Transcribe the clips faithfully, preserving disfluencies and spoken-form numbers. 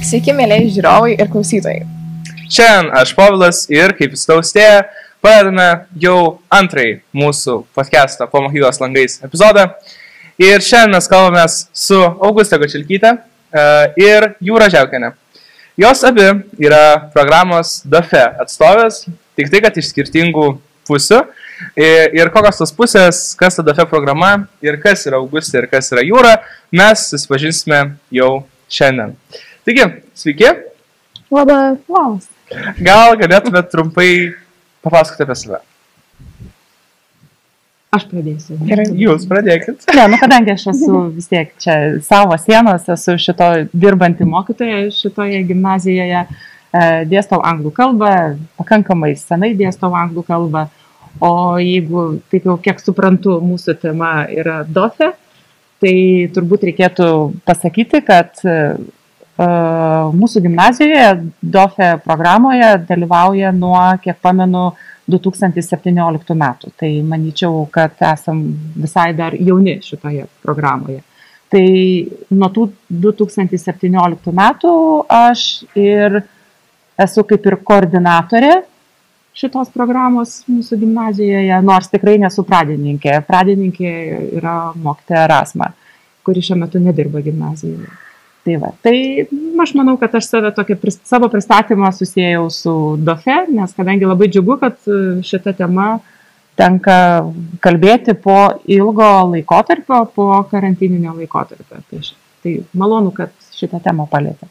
Sveiki, mėlyje žiūrovai ir klausytojai. Šiandien aš Povilas ir, kaip jūs taustėje, pradedame jau antrąjį mūsų podcast'o Po mokyklos langais epizodą. Ir šiandien mes kalbamės su Auguste Gočilkyte ir Jūra Žiaukienė. Jos abi yra programos D F E atstovės, tik tai, kad iš skirtingų pusių. Ir kokios tos pusės, kas ta D F E programa ir kas yra Auguste ir kas yra Jūra, mes susipažinsime jau šiandien. Taigi, sveiki. Labas. Labas. Gal galėtumėt trumpai papasakoti apie save? Aš pradėsiu. Gerai, jūs pradėkit. Ne, nu kadangi aš esu vis tiek čia savo sienos, esu šito dirbanti mokytoja šitoje gimnazijoje, dėstau anglų kalbą, pakankamai senai dėstau anglų kalbą, o jeigu taip jau kiek suprantu, mūsų tema yra D F E, tai turbūt reikėtų pasakyti, kad uh, mūsų gimnazijoje D F E programoje dalyvauja nuo, kiek pamenu, du tūkstančiai septynioliktų metų. Tai manyčiau, kad esam visai dar jauni šitoje programoje. Tai nuo tų du tūkstančiai septynioliktų metų aš ir esu kaip ir koordinatorė šitos programos mūsų gimnazijoje, nors tikrai nesu pradininkė. Pradininkė yra mokytoja Rasma, kuri šiuo metu nedirba gimnazijoje. Tai va, tai aš manau, kad aš save tokia, savo pristatymą susijėjau su D F E, nes kadangi labai džiugu, kad šita tema tenka kalbėti po ilgo laikotarpio, po karantininio laikotarpio. Tai, tai malonu, kad šitą temą palėtė.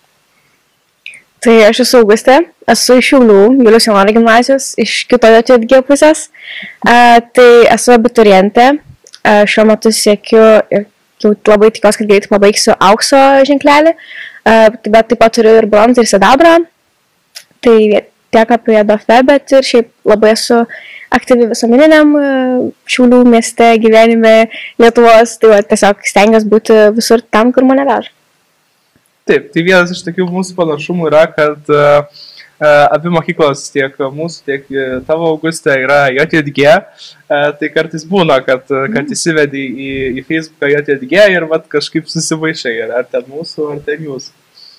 Tai aš esu Auguste, esu iš Šiaulių, Juliaus Janonio gimnazijos, iš kitojo T D G pusės. A, tai esu abiturientė, a, šiuo metu siekiu ir jau labai tikiuosi, kad greitai pabaigsiu aukso ženklelį, bet taip pat turiu ir bronzą ir sidabrą. Tai tiek apie D F E, bet ir šiaip labai esu aktyvi visuomeniniam Šiaulių mieste gyvenime Lietuvos, tai va, tiesiog stengiuosi būti visur tam, kur mane veža. Taip, tai vienas iš tokių mūsų panašumų yra, kad uh, abi mokyklos, tiek mūsų, tiek tavo Auguste, yra J T D G. Uh, tai kartais būna, kad, kad įsivedi į, į Facebooką J T D G ir vat, kažkaip susivaišai, ar ten mūsų, ar ten jūsų.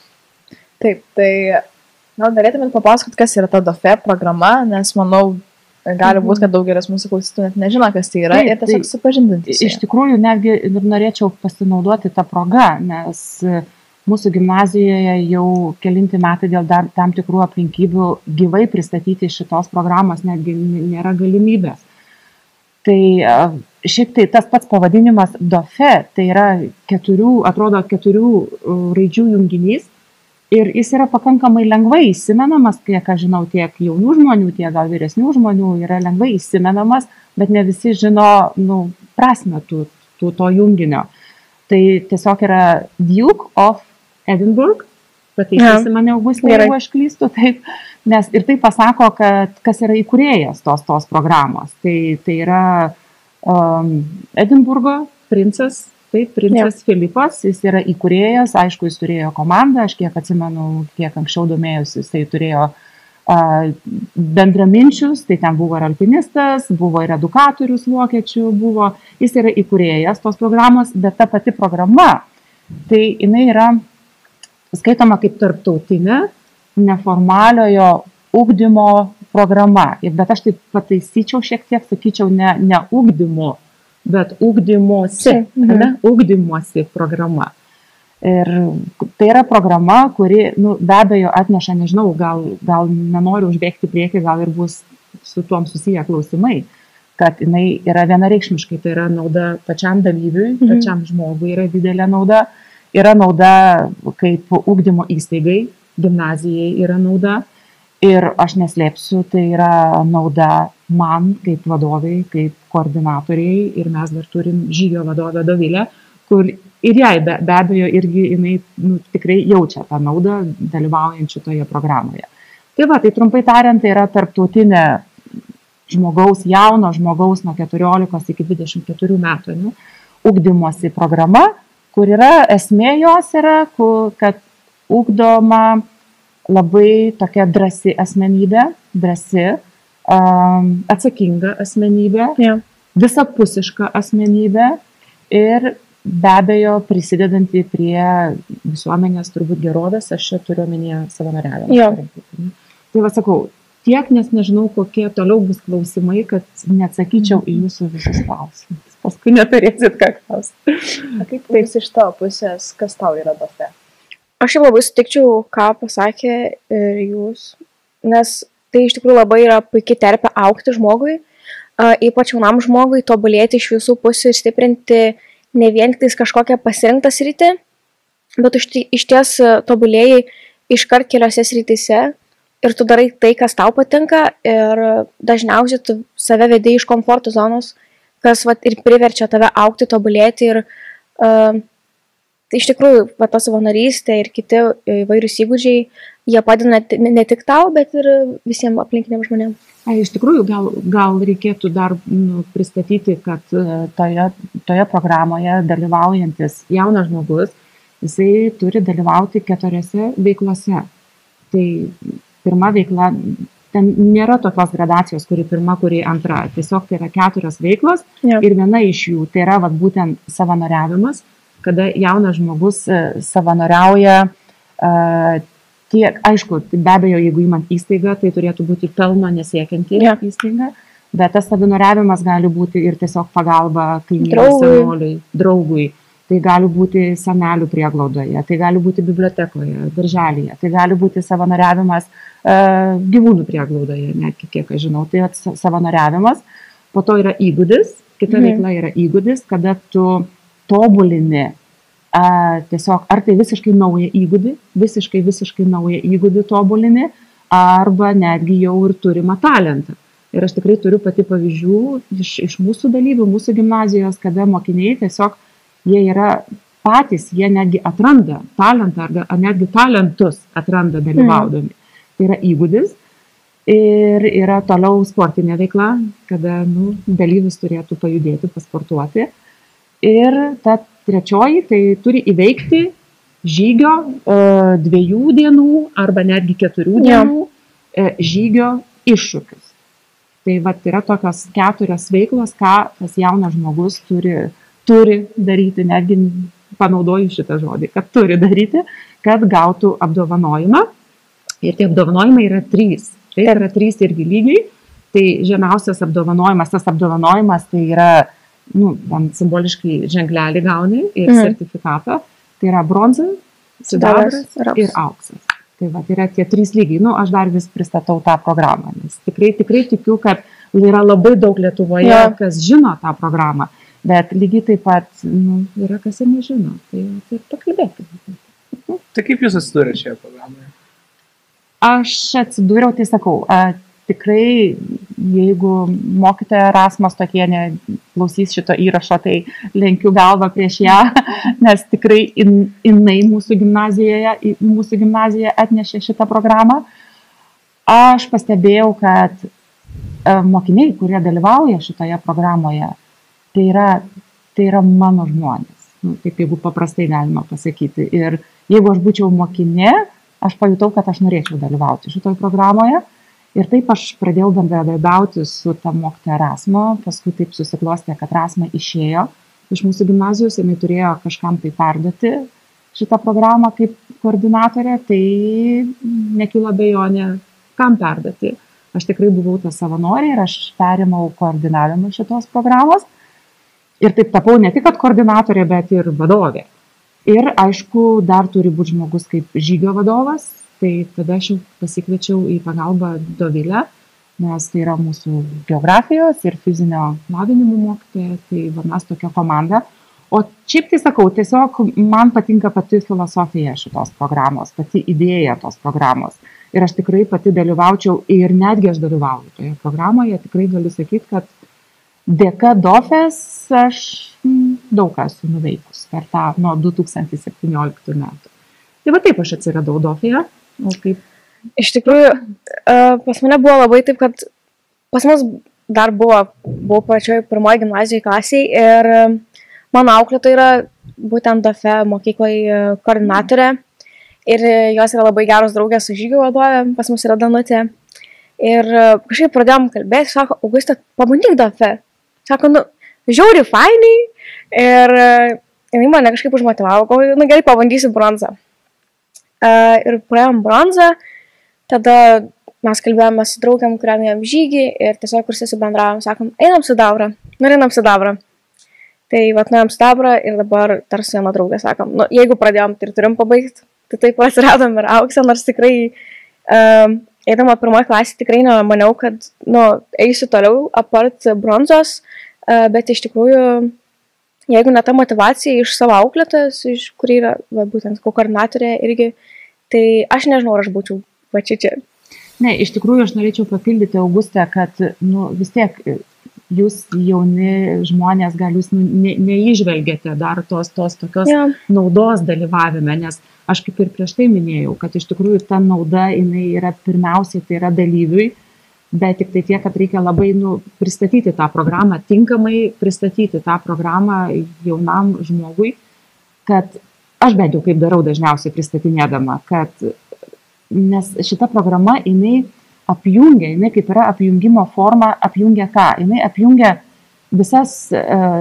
Taip, tai gal norėtumėt papasakoti, kas yra ta D F E programa, nes manau, gali būti, kad daugelis mūsų klausytojų net nežino, kas tai yra. Taip, ir tiesiog supažindinti. Iš tikrųjų, netgi ir norėčiau pasinaudoti tą progą, nes mūsų gimnazijoje jau kelinti metai dėl dar tam tikrų aplinkybių gyvai pristatyti šitos programos netgi nėra galimybės. Tai šiaip tai tas pats pavadinimas D F E, tai yra keturių, atrodo, keturių raidžių junginys ir jis yra pakankamai lengvai įsimenamas, kiek aš žinau, tiek jaunų žmonių, tiek gal vyresnių žmonių yra lengvai įsimenamas, bet ne visi žino nu, prasmę tų, tų, to junginio. Tai tiesiog yra Duke of Edinburgh, pateikysi mane Augustė, jeigu aš klystu, taip, nes ir tai pasako, kad kas yra įkūrėjas tos, tos programos. Tai, tai yra um, Edinburgo princas, taip, princas ja. Filipas, jis yra įkūrėjas, aišku, jis turėjo komandą, aš kiek atsimenu, kiek anksčiau domėjusi, jis tai turėjo uh, bendraminčius, tai ten buvo ir alpinistas, buvo ir edukatorius vokiečių, buvo, jis yra įkūrėjas tos programos, bet ta pati programa, tai jinai yra skaitoma kaip tarptautinė neformaliojo ugdymo programa. Bet aš taip pataisyčiau šiek tiek, sakyčiau, ne, ne ugdymo, bet ugdymosi, mhm. ne, ugdymosi programa. Ir tai yra programa, kuri, nu, be abejo atneša, nežinau, gal, gal nenoriu užbėgti priekį, gal ir bus su tuom susiję klausimai, kad jinai yra vienareikšmiškai, tai yra nauda pačiam dalyviui, mhm. pačiam žmogui yra didelė nauda. Yra nauda kaip ugdymo įstaigai, gimnazijai yra nauda ir aš neslėpsiu, tai yra nauda man kaip vadovai, kaip koordinatoriai ir mes dar turim žygio vadovę Dovilę, kur ir jai be, be abejo irgi jinai nu, tikrai jaučia tą naudą dalyvaujant šitoje programoje. Tai va, tai trumpai tariant, tai yra tarptautinė žmogaus, jauno žmogaus nuo keturiolikos iki dvidešimt keturių metų, ne, ugdymosi programa, kur yra esmė jos yra, kur, kad ugdoma labai tokia drąsi asmenybė, drąsi, um, atsakinga asmenybė, yeah. visapusiška asmenybė ir be abejo prisidedantį prie visuomenės turbūt gerovės, aš čia turiu omenyje savanoriavimą. Jo. Tai va sakau, tiek, nes nežinau, kokie toliau bus klausimai, kad neatsakyčiau į jūsų visus klausimus. Paskui neturėsit ką klausti. A kaip taip iš tavo pusės, kas tau yra dofe? Aš jau labai sutikčiau, ką pasakė ir jūs, nes tai iš tikrųjų labai yra puikiai terpė augti žmogui, uh, ypač jaunam žmogui, tobulėti iš visų pusių ir stiprinti ne vien tik kažkokią pasirinktą sritį, bet iš, iš ties tobulėjai iškart keliose srityse ir tu darai tai, kas tau patinka ir dažniausiai tu save vedi iš komforto zonos, kas vat, ir priverčia tave augti, tobulėti ir uh, tai iš tikrųjų va, ta savanorystė ir kiti įvairūs įgūdžiai, jie padeda ne, ne tik tau, bet ir visiems aplinkiniams žmonėms. Ai, iš tikrųjų, gal, gal reikėtų dar nu, pristatyti, kad toje, toje programoje dalyvaujantis jaunas žmogus, jisai turi dalyvauti keturiose veiklose. Tai pirma veikla, ten nėra tokios gradacijos, kuri pirma, kuri antra. Tiesiog tai yra keturios veiklos Ja. ir viena iš jų tai yra vat, būtent savanoriavimas, kada jaunas žmogus savanoriauja uh, tiek, aišku, be abejo, jeigu įmant įstaigą, tai turėtų būti pelno nesiekianti Ja. įstaiga, bet tas savanoriavimas gali būti ir tiesiog pagalba kaimynui, Draugui. senoliui, draugui. Tai gali būti senelių prieglaudoje, tai gali būti bibliotekoje, darželyje, tai gali būti savanoriavimas uh, gyvūnų prieglaudoje, netgi kiek aš žinau, tai savanoriavimas. Po to yra įgūdis, kita Mhm. veikla yra įgūdis, kada tu tobulini a, tiesiog, ar tai visiškai naują įgūdį, visiškai, visiškai naują įgūdį tobulini, arba netgi jau ir turimą talentą. Ir aš tikrai turiu pati pavyzdžių iš, iš mūsų dalyvių, mūsų gimnazijos, kada mokiniai tiesiog, jie yra patys, jie netgi atranda talentą, ar netgi talentus atranda dalyvaudami. Mm. Tai yra įgūdis. Ir yra toliau sportinė veikla, kada nu, dalyvis turėtų pajudėti, pasportuoti. Ir ta trečioji, tai turi įveikti žygio e, dviejų dienų arba netgi keturių Ja. dienų e, žygio iššūkius. Tai vat yra tokios keturios veiklos, ką tas jaunas žmogus turi, turi daryti, netgi panaudoju šitą žodį, kad turi daryti, kad gautų apdovanojimą. Ir tie apdovanojimai yra trys. Tai yra trys irgi lygiai. Tai žemiausias apdovanojimas, tas apdovanojimas tai yra, nu, tam simboliškai ženklelį gauni ir Mhm. sertifikatą. Tai yra bronza, sidabras Sidabras ir ir auksas. Tai va, tai yra tie trys lygiai. Nu, aš dar vis pristatau tą programą, nes tikrai, tikrai tikiu, kad yra labai daug Lietuvoje, Ja. kas žino tą programą, bet lygiai taip pat nu, yra kas ir nežino. Tai, tai pakalbėkime. Tai kaip jūs atsidūrėte šioje programoje? Aš atsidūriau, tai sakau, a, tikrai, jeigu mokytoja Rasmas Tokienė klausys šito įrašo, tai lenkiu galvą prieš ją, nes tikrai in, jinai mūsų gimnazijoje, į mūsų gimnaziją atnešė šitą programą. Aš pastebėjau, kad a, mokiniai, kurie dalyvauja šitoje programoje, tai yra, tai yra mano žmonės. Nu, taip, jeigu paprastai galima pasakyti. Ir jeigu aš būčiau mokinė, aš pajutau, kad aš norėčiau dalyvauti šitoje programoje. Ir taip aš pradėjau bendradarbiauti su ta mokytoja Rasma, paskui taip susiklostė, kad Rasma išėjo iš mūsų gimnazijos, jinai turėjo kažkam tai perduoti šitą programą kaip koordinatorė, tai nekilo abejonė, kam perduoti. Aš tikrai buvau ta savanorė ir aš perimau koordinavimą šitos programos. Ir taip tapau ne tik kad koordinatorė, bet ir vadovė. Ir aišku, dar turi būti žmogus kaip žygio vadovas, tai tada aš jau pasikviečiau į pagalbą Dovilę, nes tai yra mūsų geografijos ir fizinio lavinimo mokytoja, tai va, mes tokia komanda. O šiaip tai sakau, tiesiog man patinka pati filosofija šitos programos, pati idėja tos programos. Ir aš tikrai pati dalyvaučiau ir netgi aš dalyvauju toje programoje, tikrai galiu sakyti, kad dėka Dofės aš daug ką esu nuveikus per tą nuo du tūkstančiai septynioliktų metų. Tai va taip aš atsiradau Dofėje. O kaip? Iš tikrųjų, pas mane buvo labai taip, kad pas mus dar buvo, buvau pačioj pirmoji gimnazijai klasiai ir mano auklėtoja yra būtent Dofe mokykloje koordinatorė ir jos yra labai geros draugės su žygio vadovė, pas mus yra Danutė. Ir kažkaip pradėjom kalbėti, sako, Augustė, pabandyk Dofe. Sako, nu, žiauri fainai. Ir jinai mane kažkaip užmotivavo, galvoju, nu gerai, pabandysiu bronzą. Uh, ir praėjom bronzą, tada mes kalbėjome su draugiam, kuriam jam žygį ir tiesiog kur sėsi bendravom, sakom, einam sidabrą, nu einam sidabrą. Tai vat nuėjom sidabrą ir dabar tarsi viena draugė sakom, nu jeigu pradėjom, tai ir turim pabaigti, tai taip atsiradom ir auksą, nors tikrai um, eidama pirmoji klasė tikrai nemaniau, kad nu, eisiu toliau apart bronzos, uh, bet iš tikrųjų, jeigu ne ta motivacija iš savo auklėtojos, iš kuri yra va, būtent koordinatorė irgi, tai aš nežinau, ar aš būčiau va čia čia. Ne, iš tikrųjų aš norėčiau papildyti Augustę, kad nu, vis tiek jūs jauni žmonės, gal jūs ne, neižvelgiate dar tos, tos tokios ja. naudos dalyvavime, nes aš kaip ir prieš tai minėjau, kad iš tikrųjų ta nauda jinai yra pirmiausiai, tai yra dalyviui, bet tik tai tiek, kad reikia labai nu, pristatyti tą programą, tinkamai pristatyti tą programą jaunam žmogui, kad aš bent jau kaip darau dažniausiai pristatinėdama, kad nes šita programa, jinai apjungia, jinai kaip yra apjungimo forma, apjungia ką? Jinai apjungia visas e,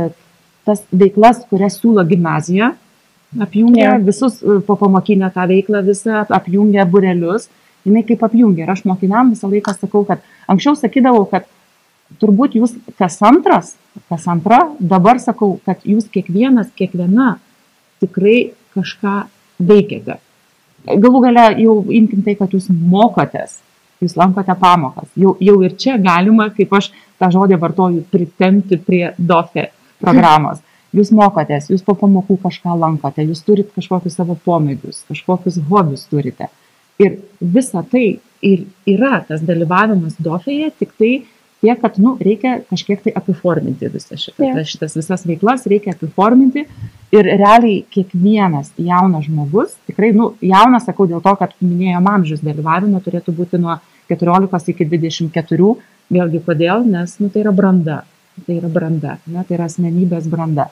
tas veiklas, kurias siūlo gimnazija, apjungia yeah. visus po pamokinę tą veiklą, visą apjungia burelius, jinai kaip apjungia. Ir aš mokiniam visą laiką sakau, kad anksčiau sakydavau, kad turbūt jūs kas antras, kas antra, dabar sakau, kad jūs kiekvienas, kiekviena tikrai kažką veikiate. Galų gale jau imkim tai, kad jūs mokotės, jūs lankote pamokas. Jau, jau ir čia galima, kaip aš tą žodį vartoju, pritempti prie DOFE programos. Jūs mokotės, jūs po pamokų kažką lankote, jūs turit kažkokius savo pomėgius, kažkokius hobius turite. Ir visa tai ir yra tas dalyvavimas DOFEje, tik tai tiek, kad nu, reikia kažkiek tai apiforminti visą šitą. Yeah. Šitas visas veiklas reikia apiforminti. Ir realiai kiekvienas jaunas žmogus, tikrai, nu, jaunas sakau dėl to, kad minėjom amžius dalyvavimo turėtų būti nuo keturiolikos iki dvidešimt keturių, vėlgi kodėl, nes, nu, tai yra branda, tai yra branda, ne, tai yra asmenybės branda.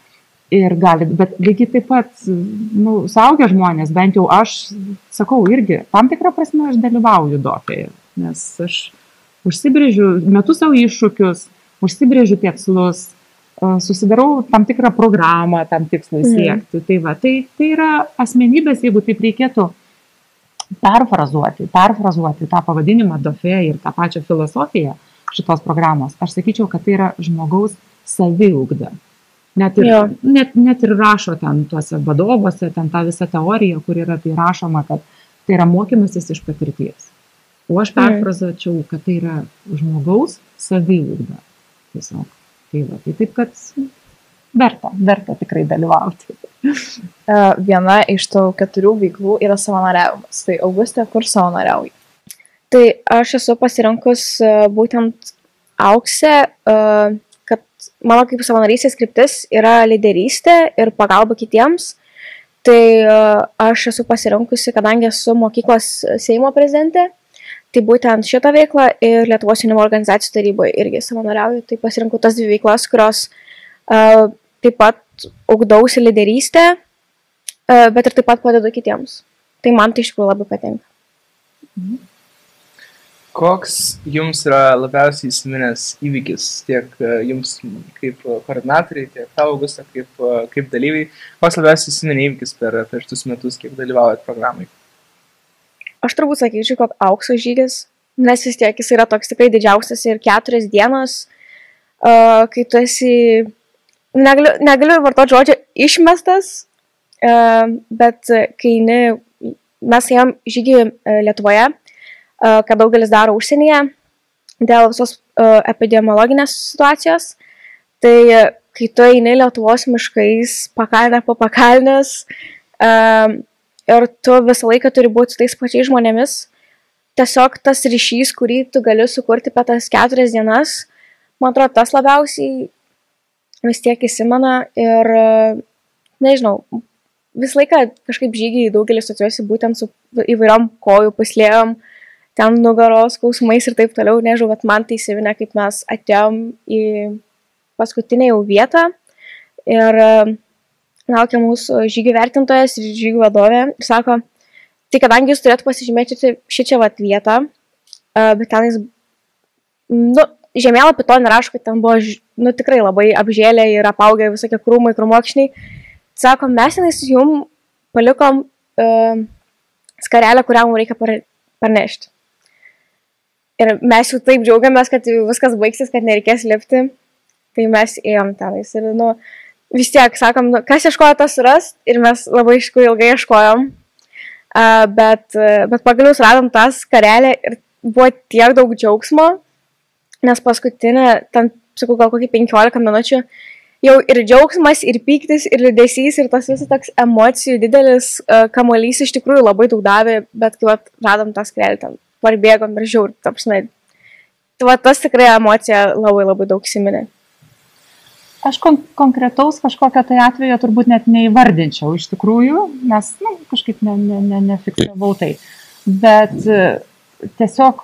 Ir gali, bet lygiai taip pat, nu, suaugę žmonės, bent jau aš, sakau, irgi, tam tikrą prasme aš dalyvauju DOFEje, nes aš užsibrėžiu, metu savo iššūkius, užsibrėžiu tikslus, susidarau tam tikrą programą tam tikslui siekti. Mm. Tai, va, tai, tai yra asmenybės, jeigu taip reikėtų perfrazuoti, perfrazuoti tą pavadinimą DOFE ir tą pačią filosofiją šitos programos, aš sakyčiau, kad tai yra žmogaus saviugda. Net ir, net, net ir rašo ten tuose vadovuose, ten tą visą teoriją, kur yra tai rašoma, kad tai yra mokymasis iš patirties. O aš perfrazuočiau, kad tai yra žmogaus saviugda. Tiesiog. Tai, va, tai taip, kad verta, verta tikrai dalyvauti. Viena iš tų keturių veiklų yra savanoriavimas. Tai Augustė, kur savanoriauji? Tai aš esu pasirinkus būtent auksę, kad mano kaip savanorystės kryptis yra lyderystė ir pagalba kitiems. Tai aš esu pasirinkusi, kadangi esu mokyklos Seimo prezidentė, tai būtent šitą veiklą ir Lietuvos jaunimo organizacijų taryboje irgi savanoriauju. Tai pasirinkau tas dvi veiklas, kurios uh, taip pat ugdausi lyderystę, uh, bet ir taip pat padedu kitiems. Tai man tai iš tikrųjų labai patinka. Mhm. Koks jums yra labiausiai įsiminęs įvykis tiek jums kaip koordinatoriai, tiek tau, Augusta, kaip, kaip dalyviai? Koks labiausiai įsiminė įvykis per, per šitus metus, kiek dalyvaujat programai? Aš turbūt sakyčiau, kad aukso žygis, nes vis tiek jis yra toks tikrai didžiausias ir keturias dienas, uh, kai tu esi, negaliu, negaliu vartoti žodžio išmestas, uh, bet kai ne, mes ėjom žygį uh, Lietuvoje, uh, kad daugelis daro užsienyje dėl visos uh, epidemiologinės situacijos, tai uh, kai tu eini Lietuvos miškais, pakalnė po pakalnės, uh, ir tu visą laiką turi būti su tais pačiais žmonėmis. Tiesiog tas ryšys, kurį tu gali sukurti per tas keturias dienas, man atrodo, tas labiausiai vis tiek įsimena ir, nežinau, visą laiką kažkaip žygiai daugelį asociuosi būtent su įvairiom kojų puslėjom, ten nugaros skausmais ir taip toliau, nežinau, bet man tai įsiminė, kaip mes atėjom į paskutinę jau vietą ir laukia mūsų žygių vertintojas ir žygių vadovė ir sako, tai kadangi jūs turėtų pasižymėti šičią vat vietą, bet tenais, nu, žemėlapį to nerašo, kad ten buvo, nu, tikrai labai apžėlę ir apaugę visokie krūmai, krūmokšniai, sakom, mes tenais jum palikom uh, skarelę, kurią mums reikia parnešti. Ir mes jau taip džiaugiamės, kad viskas baigsis, kad nereikės lipti. Tai mes ėjom tenais. Ir, nu, vis tiek, sakom, nu, kas ieškojo, tas suras. Ir mes labai iš tikrųjų ilgai ieškojom. Uh, bet, uh, bet pagaliau radom tą skarelę ir buvo tiek daug džiaugsmo, nes paskutinė, ten, sakau, gal kokį penkiolika minučių, jau ir džiaugsmas, ir pyktis, ir liūdesys, ir tas visas toks emocijų didelis uh, kamuolys iš tikrųjų labai daug davė, bet kai vat, radom tą skarelę, ten parbėgom ir žiaur, tapsnai. Tai va, tas tikrai emocija labai labai daug įsiminė. Aš kon konkretaus kažkokio tai atvejo turbūt net neįvardinčiau iš tikrųjų, nes nu, kažkaip ne, ne, ne, nefiksavau tai. Bet tiesiog,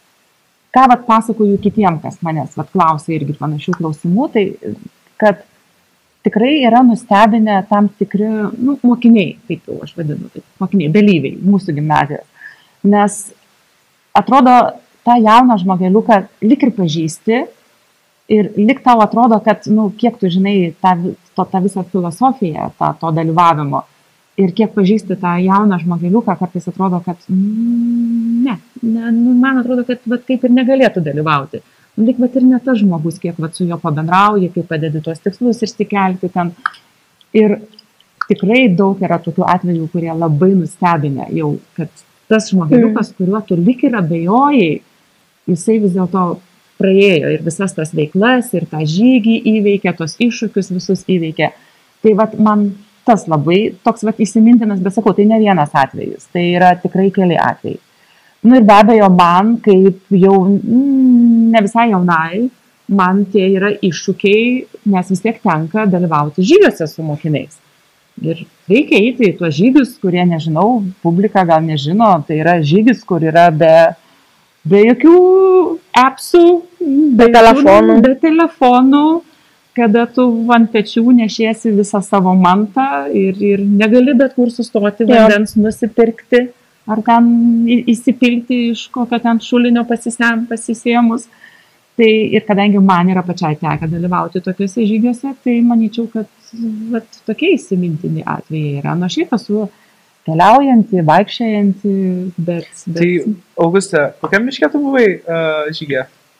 ką vat pasakoju kitiem, kas manęs vat klausia irgi panašių klausimų, tai kad tikrai yra nustebinę tam tikri nu, mokiniai, kaip jau aš vadinu, tai, mokiniai, dalyviai mūsų gimnazijos. Nes atrodo, tą jauną žmogeliuką lik ir pažįsti, ir lik tau atrodo, kad, nu, kiek tu žinai tą, to, tą visą filosofiją, tą, to dalyvavimo, ir kiek pažįsti tą jauną žmogeliuką, kartais atrodo, kad mm, ne, ne nu, man atrodo, kad vat, kaip ir negalėtų dalyvauti. Lik vat ir ne tas žmogus, kiek vat, su juo pabendrauji, kaip padedi tuos tikslus išsikelti ten. Ir tikrai daug yra tokių atvejų, kurie labai nustebinę jau, kad tas žmogeliukas, mm. kuriuo tu lik ir abejojai, jisai vis dėlto praėjo ir visas tas veiklas, ir tą žygį įveikė, tos iššūkius visus įveikė. Tai vat man tas labai toks vat įsimintinas, bet sakau, tai ne vienas atvejis, tai yra tikrai keli atvejai. Nu ir be abejo man, kaip jau mm, ne visai jaunai, man tie yra iššūkiai, nes vis tiek tenka dalyvauti žygiuose su mokiniais. Ir reikia eiti į tuos žygius, kurie, nežinau, publika gal nežino, tai yra žygis, kur yra be be jokių appsų, be, be telefonų, be telefonų, kada tu ant pečių nešiesi visą savo mantą ir, ir negali bet kur sustoti vandens ja. Nusipirkti ar ten įsipilti iš kokio ten šulinio pasisėm, pasisėmus. Tai ir kadangi man yra pačiai tekę dalyvauti tokiuose žygiuose, tai manyčiau, kad vat, tokie įsimintini atvejai yra. Nu, šiaip esu keliaujanti, vaikščiajanti, bet... bet... Tai, Auguste, kokiam miške tu buvai uh, žygė?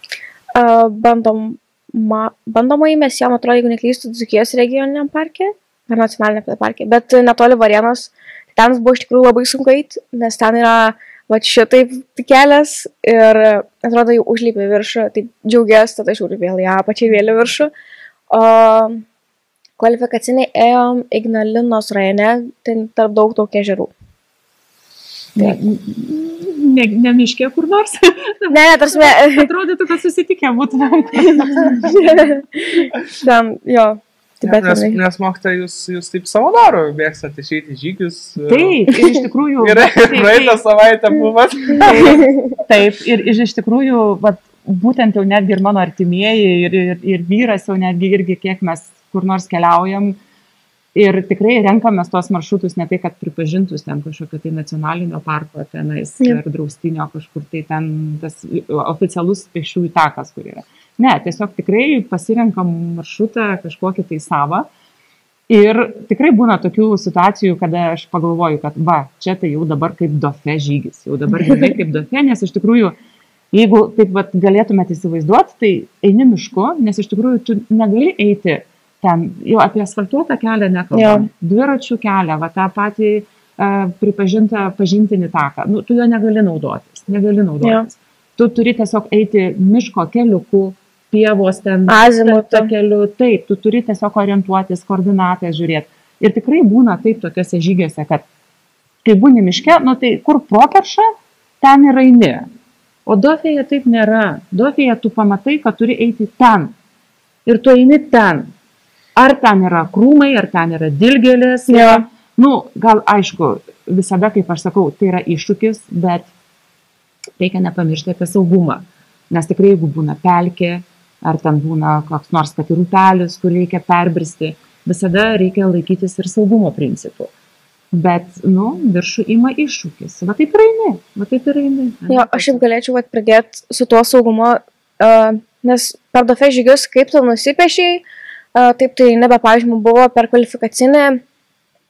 Uh, bandom, ma, bandomai mes jam atrodo, jeigu neklystu, Dzūkijos regioniniam parke, ar nacionaliniam parke, bet netoli Varėnos, ten buvo iš tikrųjų labai sunku eiti, nes ten yra va šitaip kelias ir atrodo jau užlipė viršų, tai džiaugiuosi, tada žiūriu vėl ją pačiai vėl viršų. O kvalifikaciniai ėjom Ignalinos rajone, ten tarp daug daug ežerų. Ne, ne, ne miške kur nors? Ne, ne, tarsi... Atrodytų, kad susitikę būtumėm. Ten, jo. Ja, nes, nes mokytoja, jūs, jūs taip savo daro, mėgstate išeiti žygius. Taip, ir iš tikrųjų... Ir praeitą savaitę buvot. Taip, taip, ir iš tikrųjų, vat, būtent jau netgi ir mano artimieji, ir, ir, ir vyras jau netgi irgi, kiek mes kur nors keliaujam. Ir tikrai renkamės tos maršrutus ne tai, kad pripažintus ten kažkokio tai nacionalinio parko tenais ja. Ar draustinio kažkur tai ten tas oficialus pėsčiųjų takas, kur yra. Ne, tiesiog tikrai pasirenkam maršrutą kažkokį tai savą. Ir tikrai būna tokių situacijų, kada aš pagalvoju, kad va, čia tai jau dabar kaip Dauphin žygis. Jau dabar gerai kaip Dauphin, nes iš tikrųjų, jeigu taip vat, galėtumėte įsivaizduoti, tai eini mišku, nes iš tikrųjų tu negali eiti ten, jau apie asfaltuotą kelią nekalbam, dviračių kelią, va tą patį uh, pripažintą pažintinį taką, nu, tu jo negali naudotis, negali naudotis. Ja. Tu turi tiesiog eiti miško keliuku, pievos ten, azimuto keliu, taip, tu turi tiesiog orientuotis, koordinatės žiūrėti. Ir tikrai būna taip tokiuose žygiuose, kad kai būni miške, nu tai kur properša, ten ir eini. O Dauphin'e taip nėra. Dauphin'e tu pamatai, kad turi eiti ten. Ir tu eini ten. Ar ten yra krūmai, ar ten yra dilgėlės. Ja. Nu, gal aišku, visada, kaip aš sakau, tai yra iššūkis, bet reikia nepamiršti apie saugumą. Nes tikrai, jeigu būna pelkė, ar ten būna koks nors kad ir upelis, kur reikia perbristi, visada reikia laikytis ir saugumo principų. Bet, nu, viršų ima iššūkis. Va taip ir eini, va taip ir eini. Jo, aš jau galėčiau vat, pradėti su tuo saugumo, uh, nes per Dauphin žygius, kaip tu nusipiešiai, Uh, taip, tai nebe, pavyzdžiui, buvo per kvalifikacinę,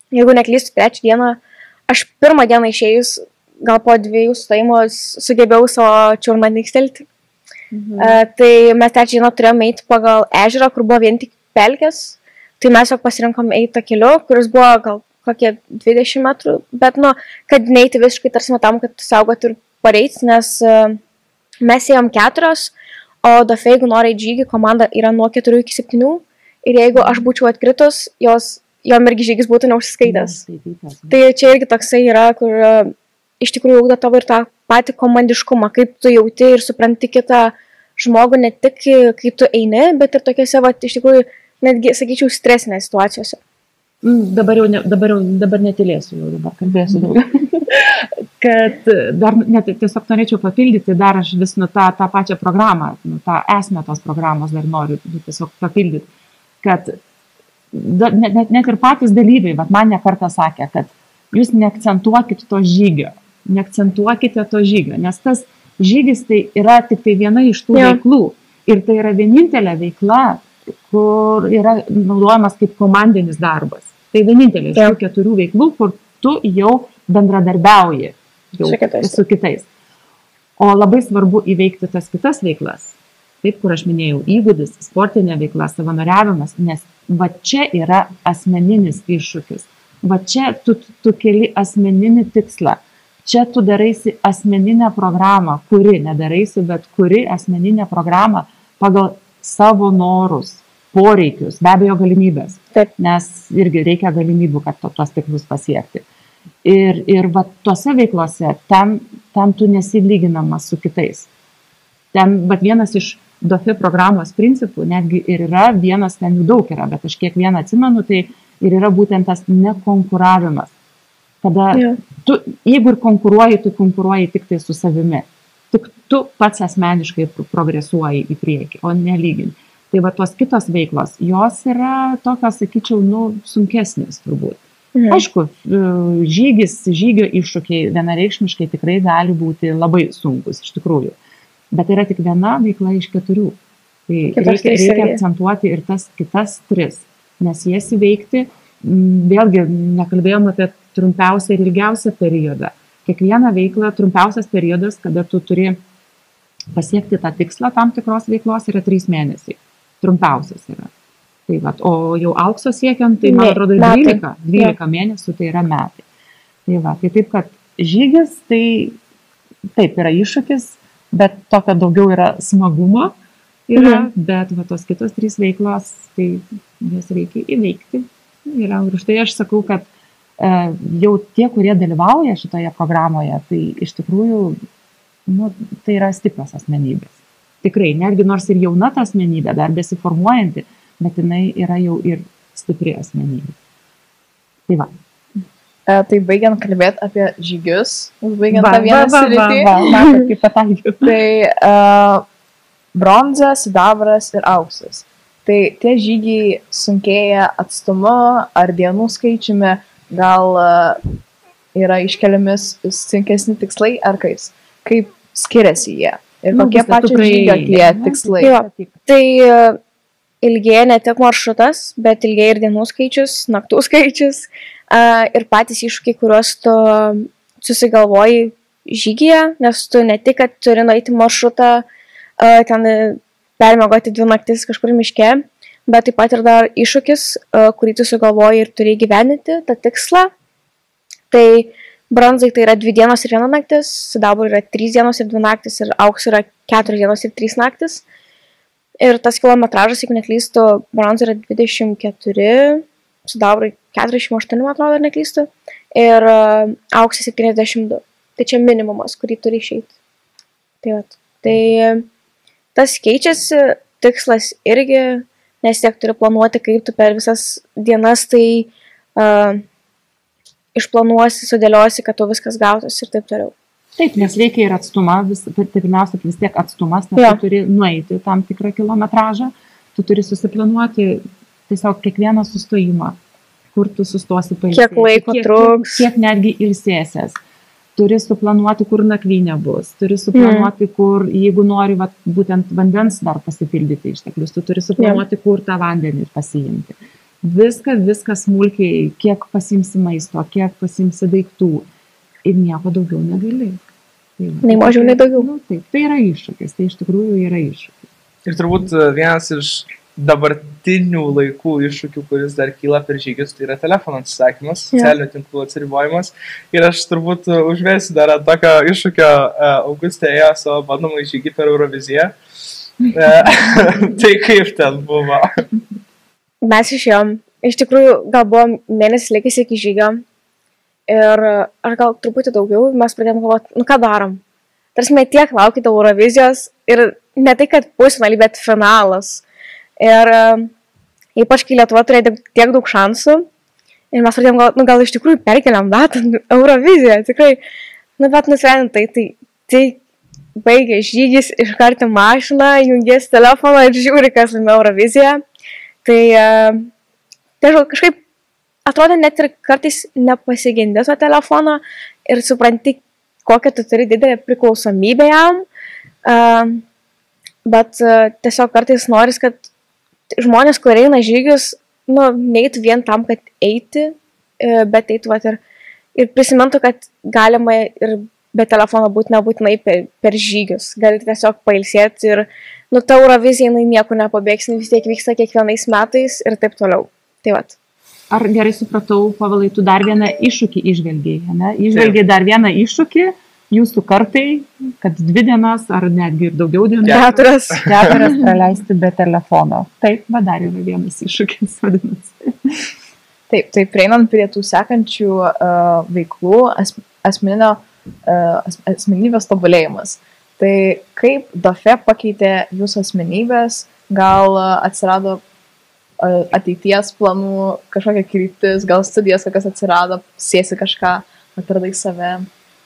jeigu neklystu, trečią dieną, aš pirmą dieną išėjus, gal po dviejų stojimų sugebėjau savo čiurną nikstelti. Mhm. Uh, tai mes trečią dieną turėjome eiti pagal ežerą, kur buvo vien tik pelkės. Tai mes jau pasirinkom eiti tą keliu, kuris buvo gal kokie dvidešimt metrų, bet, nu, kad neiti visiškai tarsi tam, kad saugot ir pareiti, nes uh, mes ėjom keturios, o Dafė, jeigu nori į žygį, komanda yra nuo keturių iki septynių, ir jeigu aš būčiau atkritus, jos, jom irgi žygis būtų neužsiskaitęs. Tai čia irgi toksai yra, kur uh, iš tikrųjų ugdo tavo ir tą patį komandiškumą, kaip tu jauti ir supranti kitą žmogų ne tik, kai tu eini, bet ir tokiuose, va, iš tikrųjų, netgi, sakyčiau, stresinės situacijose. Dabar jau ne, dabar, jau, dabar netilėsiu, jau dabar kalbėsiu daugiau. Kad dar net, tiesiog norėčiau papildyti, dar aš vis nu tą, tą pačią programą, nu, tą esmę tos programos dar noriu nu, tiesiog papildyti, kad da, net, net, net ir patys dalyviai, bet man ne kartą sakė, kad jūs neakcentuokit to žygio, neakcentuokite to žygio, nes tas žygis tai yra tik tai viena iš tų ja. veiklų ir tai yra vienintelė veikla, kur yra naudojamas kaip komandinis darbas. Tai vienintelė iš tų keturių veiklų, kur tu jau bendradarbiauji jau su, kitais. su kitais. O labai svarbu įveikti tas kitas veiklas. Taip, kur aš minėjau, įgūdis, sportinė veikla, savanoriavimas, nes va čia yra asmeninis iššūkis. Va čia tu, tu keli asmeninį tikslą. Čia tu daraisi asmeninę programą, kuri, nedaraisi, bet kuri asmeninę programą pagal savo norus, poreikius, be abejo galimybės. Taip. Nes irgi reikia galimybių, kad to, tuos tikslus pasiekti. Ir, ir va, tuose veiklose, ten, ten tu nesilyginamas su kitais. Ten, bet vienas iš Dafė programos principų, netgi ir yra, vienas ten jų daug yra, bet aš kiekvieną atsimenu, tai ir yra būtent tas nekonkuravimas. Kada ja. tu, jeigu ir konkuruoji, tu konkuruoji tik tai su savimi. Tik tu pats asmeniškai progresuoji į priekį, o nelygini. Tai va tos kitos veiklos, jos yra tokios, sakyčiau, nu, sunkesnės turbūt. Mhm. Aišku, žygis, žygio iššūkiai vienareikšmiškai tikrai gali būti labai sunkus, iš tikrųjų. Bet yra tik viena veikla iš keturių. Tai reikia, reikia akcentuoti ir tas kitas tris, nes jas įveikti, vėlgi nekalbėjom apie trumpiausią ir ilgiausią periodą. Kiekviena veikla, trumpiausias periodas, kada tu turi pasiekti tą tikslą tam tikros veiklos, yra trys mėnesiai. Trumpiausias yra. Tai vat, o jau aukso siekiant, tai man atrodo dvylika, dvylika mėnesių tai yra metai. Tai va, tai taip, kad žygis, tai taip yra iššūkis, bet tokio daugiau yra smagumo yra, mhm. bet va, tos kitos trys veiklos, tai jas reikia įveikti. Yra, ir už tai aš sakau, kad e, jau tie, kurie dalyvauja šitoje programoje, tai iš tikrųjų, nu, tai yra stiprios asmenybės. Tikrai, netgi nors ir jauna ta asmenybė, dar besiformuojanti, bet jinai yra jau ir stipri asmenybė. Tai va. E, tai baigiant kalbėti apie žygius, užbaigiant va, tą vieną va, sritį. Va, va, va, kaip pataikiu. Tai uh, bronza, sidabras ir auksas. Tai tie žygiai sunkėja atstumu ar dienų skaičiumi, gal uh, yra iškeliami sunkesni tikslai ar kaip, kaip skiriasi jie. Ir nu, kokie pačios žygio tie tikslai. Jo, tai uh, ilgėja ne tik maršrutas, bet ilgėja ir dienų skaičius, naktų skaičius uh, ir patys iššūkiai, kuriuos tu susigalvoji žygyje, nes tu ne tik, kad turi nueiti maršrutą, uh, ten permiegoti dvi naktis kažkur miške, bet taip pat ir dar iššūkis, uh, kurį tu sugalvoji ir turi įgyvendinti, tą tikslą. Tai bronzai tai yra dvi dienos ir viena naktis, sidabrui yra trys dienos ir dvi naktis ir auksui yra keturios dienos ir trys naktis. Ir tas kilometražas, jeigu neklystu, bronzai yra dvidešimt keturi, sidabrui keturiasdešimt aštuoni, man atrodo, ar neklystu, ir uh, auksai septyniasdešimt du. Tai čia minimumas, kurį turi išeiti. Tai, vat. Tai tas keičiasi, tikslas irgi, nes tiek turi planuoti, kaip tu per visas dienas tai uh, išplanuosi, sudėliosi, kad tu viskas gautas ir taip toliau. Taip, nes reikia ir atstumą, vis, pirmiausia, vis tiek atstumas, nes ja. tu turi nueiti tam tikrą kilometražą, tu turi susiplanuoti tiesiog kiekvieną sustojimą, kur tu sustosi pailsėti. Kiek laiko kiek, truks. Kiek, kiek netgi ilsėsies. Turi suplanuoti, kur nakvynė bus, turi suplanuoti, mm. kur, jeigu nori va, būtent vandens dar pasipildyti išteklius, tu turi suplanuoti, yeah. kur tą vandenį pasiimti. viską, viską smulkiai, kiek pasimsi maisto, kiek pasimsi daiktų ir nieko daugiau negali. Tai, Nei mažiau, nei daugiau. Nu, taip, tai yra iššūkis, tai iš tikrųjų yra iššūkis. Ir turbūt vienas iš dabartinių laikų iššūkių, kuris dar kyla per žygius, tai yra telefono atsisakymas, socialinių tinklų atsiribojimas. Ir aš turbūt užvesiu dar tokio iššūkio, Augustė ėjo savo bandomą žygį per Euroviziją. Tai kaip ten buvo? Mes išėjom. Iš tikrųjų, gal buvo mėnesį likęs iki žygio. Ir ar gal truputį daugiau, mes pradėjom galvoti, nu ką darom. Tarsi tiek laukite Eurovizijos ir ne tai, kad pusfinalį, bet finalas. Ir ypač, kai Lietuva turėjo tiek daug šansų, ir mes pradėjom gal, nu, gal iš tikrųjų perkeliam datą Euroviziją, tikrai, nu, bet nusprendėm tai, tai, tai baigė žygis, iškarti mašiną, jungės telefoną ir žiūri, kas laimėjo Euroviziją. Tai, tai kažkaip atrodo net ir kartais nepasigendė to telefono ir supranti, kokią tu turi didelę priklausomybę jam, bet tiesiog kartais noris, kad žmonės, kurie eina žygius, nu, neįtų vien tam, kad eiti, bet eitų vat, ir, ir prisimintų, kad galima ir be telefono būti nebūtinai per, per žygius. Gali tiesiog pailsėti ir, nu, ta Eurovizija, jinai niekur nepabėgs, vis tiek vyksta kiekvienais metais ir taip toliau. Tai vat. Ar gerai supratau, Pavelai, tu dar vieną iššūkį išvelgiai, ne? Išvelgiai dar vieną iššūkį jūsų kartai, kad dvi dienas ar netgi ir daugiau dienų. Keturias. Keturias praleisti be telefono. Taip, va dar yra vienas iššūkis, vadinasi. Taip, tai prieinant prie tų sekančių uh, veiklų, as, asmeninio, uh, as, asmenybės tobulėjimas. Tai kaip D A F E pakeitė jūsų asmenybės, gal uh, atsirado uh, ateities planų, kažkokia kryptis, gal studijas kokias atsirado, sėsi kažką, atradai save?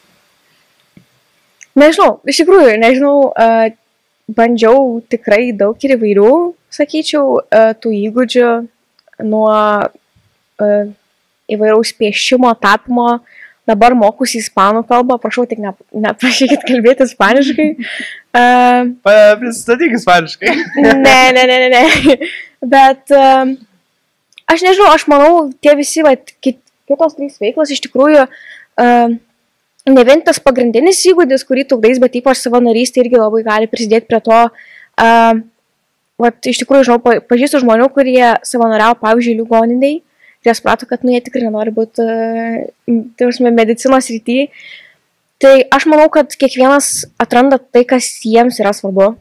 Nežinau, iš tikrųjų, nežinau, uh, bandžiau tikrai daug ir įvairių, sakyčiau, uh, tų įgūdžių nuo uh, įvairaus piešimo, tapimo, dabar mokusi ispanų kalbą, prašau tik ne, neprašykit kalbėti ispaniškai. Uh, Pristatyk ispaniškai. ne, ne, ne, ne, ne, bet uh, aš nežinau, aš manau, tie visi, va, kit, kitos trys veiklos iš tikrųjų uh, ne vien tas pagrindinis įgūdis, kurį tu ugdais, bet ypač savanorystė irgi labai gali prisidėti prie to. Uh, vat, iš tikrųjų, žinau, pažįstu žmonių, kurie savanoriavo, pavyzdžiui, ligoniniai, ir jie suprato, kad nu, jie tikrai nenori būti uh, medicinos rytyje. Tai aš manau, kad kiekvienas atranda tai, kas jiems yra svarbu.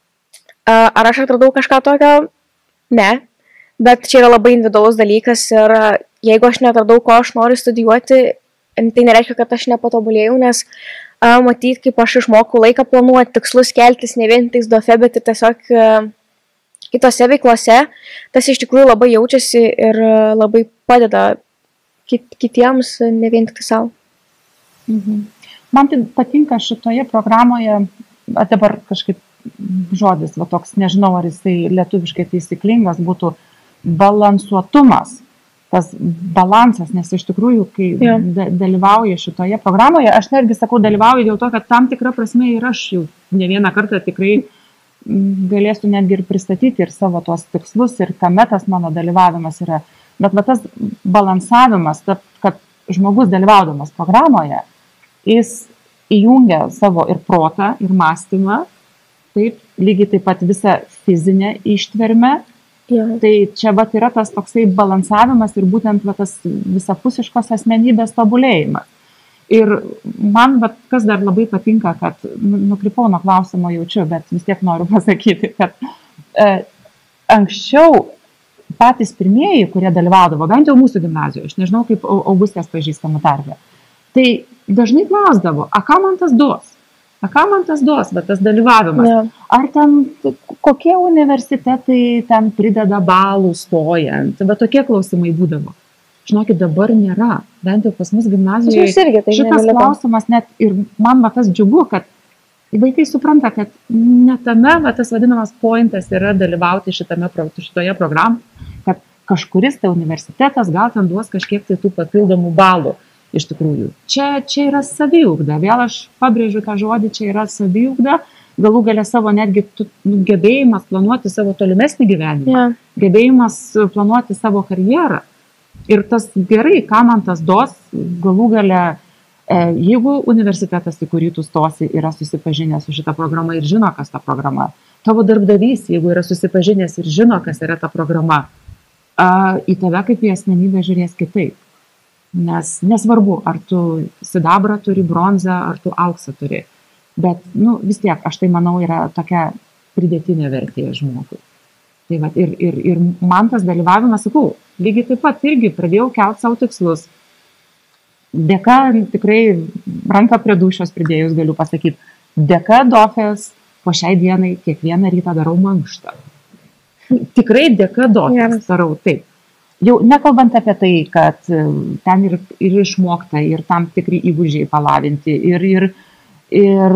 Uh, ar aš atradau kažką tokio? Ne. Bet čia yra labai individualus dalykas ir uh, jeigu aš netradau, ko aš noriu studijuoti, tai nereiškia, kad aš nepatobulėjau, nes a, matyt, kaip aš išmokau laiką planuoti, tikslus keltis ne vien tais D A F E, bet ir tiesiog a, kitose veiklose, tas iš tikrųjų labai jaučiasi ir a, labai padeda kit, kitiems, ne vien tik savo. Mhm. Man tai patinka šitoje programoje, dabar kažkaip žodis, va toks, nežinau, ar jisai lietuviškai taisyklingas būtų balansuotumas. Tas balansas, nes iš tikrųjų, kai ja. dalyvauju šitoje programoje, aš netgi sakau, dalyvauju dėl to, kad tam tikra prasme ir aš jau ne vieną kartą tikrai galėsiu netgi ir pristatyti ir savo tuos tikslus ir kame tas mano dalyvavimas yra. Bet va, tas balansavimas, ta, kad žmogus dalyvaudamas programoje, jis įjungia savo ir protą, ir mąstymą, taip, lygiai taip pat visą fizinę ištvermę. Ja. Tai čia vat yra tas toksai balansavimas ir būtent vat tas visapusiškos asmenybės tobulėjimas. Ir man vat kas dar labai patinka, kad nukrypau nuo klausimo jaučiu, bet vis tiek noriu pasakyti, kad e, anksčiau patys pirmieji, kurie dalyvaudavo, bent jau mūsų gimnazijoje, aš nežinau kaip Augustės pažįstamų tarpe, tai dažnai klausdavo, a ką man tas duos? A ką man tas duos, bet tas dalyvavimas? Ja. Ar ten kokie universitetai ten prideda balų stojant? Bet tokie klausimai būdavo. Žinokit, dabar nėra. Bent jau pas mus gimnazijoje tai šitas klausimas net ir man va tas džiugu, kad vaikai supranta, kad ne tame va tas vadinamas pointas yra dalyvauti šitame, šitoje programoje, kad kažkuris tai universitetas gal ten duos kažkiek tai tų papildomų balų. Iš tikrųjų, čia, čia yra saviugda, vėl aš pabrėžiu tą žodį, čia yra saviugda, galų galia savo netgi tu, nu, gebėjimas planuoti savo tolimesnį gyvenimą, Yeah. gebėjimas planuoti savo karjerą. Ir tas gerai, ką man tas duos, galų galia, e, jeigu universitetas, į kurį tu stosi, yra susipažinęs su šitą programą ir žino, kas ta programa, tavo darbdavys, jeigu yra susipažinęs ir žino, kas yra ta programa, a, į tave kaip į asmenybę žiūrės kitaip. Nes nesvarbu, ar tu sidabrą turi, bronzą, ar tu auksą turi. Bet, nu, vis tiek, aš tai manau, yra tokia pridėtinė vertė žmogui. Tai va, ir, ir, ir man tas dalyvavimas, sakau, lygiai taip pat irgi pradėjau kelt savo tikslus. Dėka, tikrai ranką prie dūšios pridėjus galiu pasakyti, dėka Dofės po šiai dienai kiekvieną rytą darau mankštą. Tikrai dėka Dofės darau taip. Jau nekalbant apie tai, kad ten ir, ir išmokta, ir tam tikri įgūdžiai palavinti, ir, ir, ir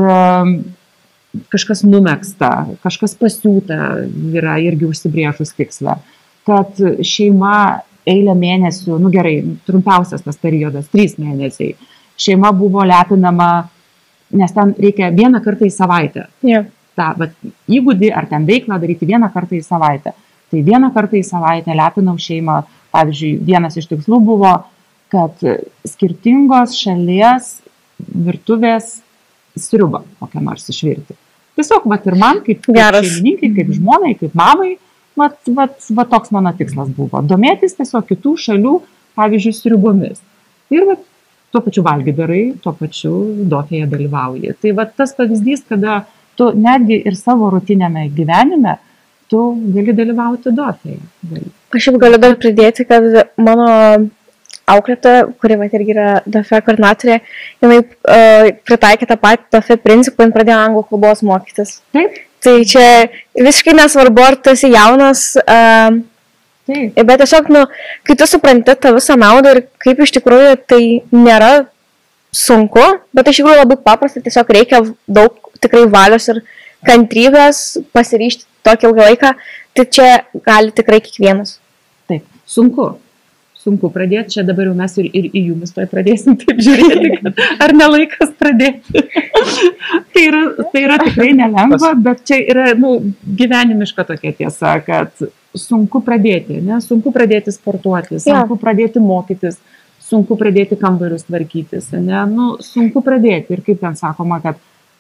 kažkas numegsta, kažkas pasiūta yra irgi užsibrėžus tikslą, kad šeima eilę mėnesių, nu gerai, trumpiausias tas periodas, trys mėnesiai, šeima buvo lepinama, nes ten reikia vieną kartą į savaitę. Yeah. Ta, bet įgūdį ar ten veiklą daryti vieną kartą į savaitę. Tai vieną kartą į savaitę lepinau šeimą. Pavyzdžiui, vienas iš tikslų buvo, kad skirtingos šalies virtuvės sriubą kokią nors išvirti. Tiesiog, vat ir man, kaip, kaip šeimininkai, kaip žmonai, kaip mamai, vat, vat, vat toks mano tikslas buvo. Domėtis tiesiog kitų šalių, pavyzdžiui, sriubomis. Ir vat, tuo pačiu valgy darai, tuo pačiu Dofėje dalyvauji. Tai vat tas pavyzdys, kada tu netgi ir savo rutinėme gyvenime, tu gali dalyvauti Dofėje. Gali. Aš jau galiu dar pridėti, kad mano auklėtoja, kuri vat irgi yra Dofė koordinatorė, jinai uh, pritaikė tą patį Dofė principą ir pradėjo anglų kalbos mokytis. Taip. Tai čia visiškai nesvarbu, ar tu esi jaunas, uh, Taip. Bet tiesiog, nu, kai tu supranti tą visą naudą ir kaip iš tikrųjų tai nėra sunku, bet iš tikrųjų labai paprasta, tiesiog reikia daug tikrai valios ir kantrybės pasiryžti tokį ilgą laiką, tai čia gali tikrai kiekvienas. Taip, sunku. Sunku pradėti, čia dabar jau mes ir, ir į jumis toj pradėsim taip žiūrėti, kad ar ne laikas pradėti. tai, yra, tai yra tikrai nelengva, bet čia yra nu, gyvenimiška tokia tiesa, kad sunku pradėti, ne? Sunku pradėti sportuoti, sunku ja. pradėti mokytis, sunku pradėti kambarius tvarkytis, ne? Nu, sunku pradėti ir kaip ten sakoma, kad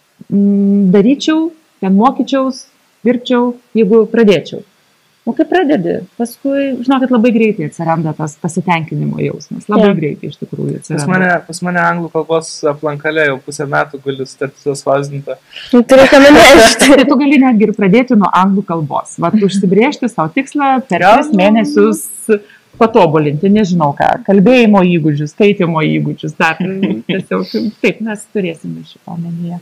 mm, daryčiau, ten mokyčiaus, dirbčiau, jeigu pradėčiau. O kai pradedi, paskui, žinokit, labai greitai atsiranda tas pasitenkinimo jausmas. Labai ja. greitai iš tikrųjų atsiranda. Pas mane, pas mane anglų kalbos aplankalė jau pusę metų galiu startis spausdinta. Tai reikia minėti. Tai tu gali netgi ir pradėti nuo anglų kalbos. Vat užsibrėžti savo tikslą per tris mėnesius patobulinti, nežinau ką, kalbėjimo įgūdžius, skaitimo įgūdžius. Dar, tiesiog, taip, mes turėsime šitą omenyje.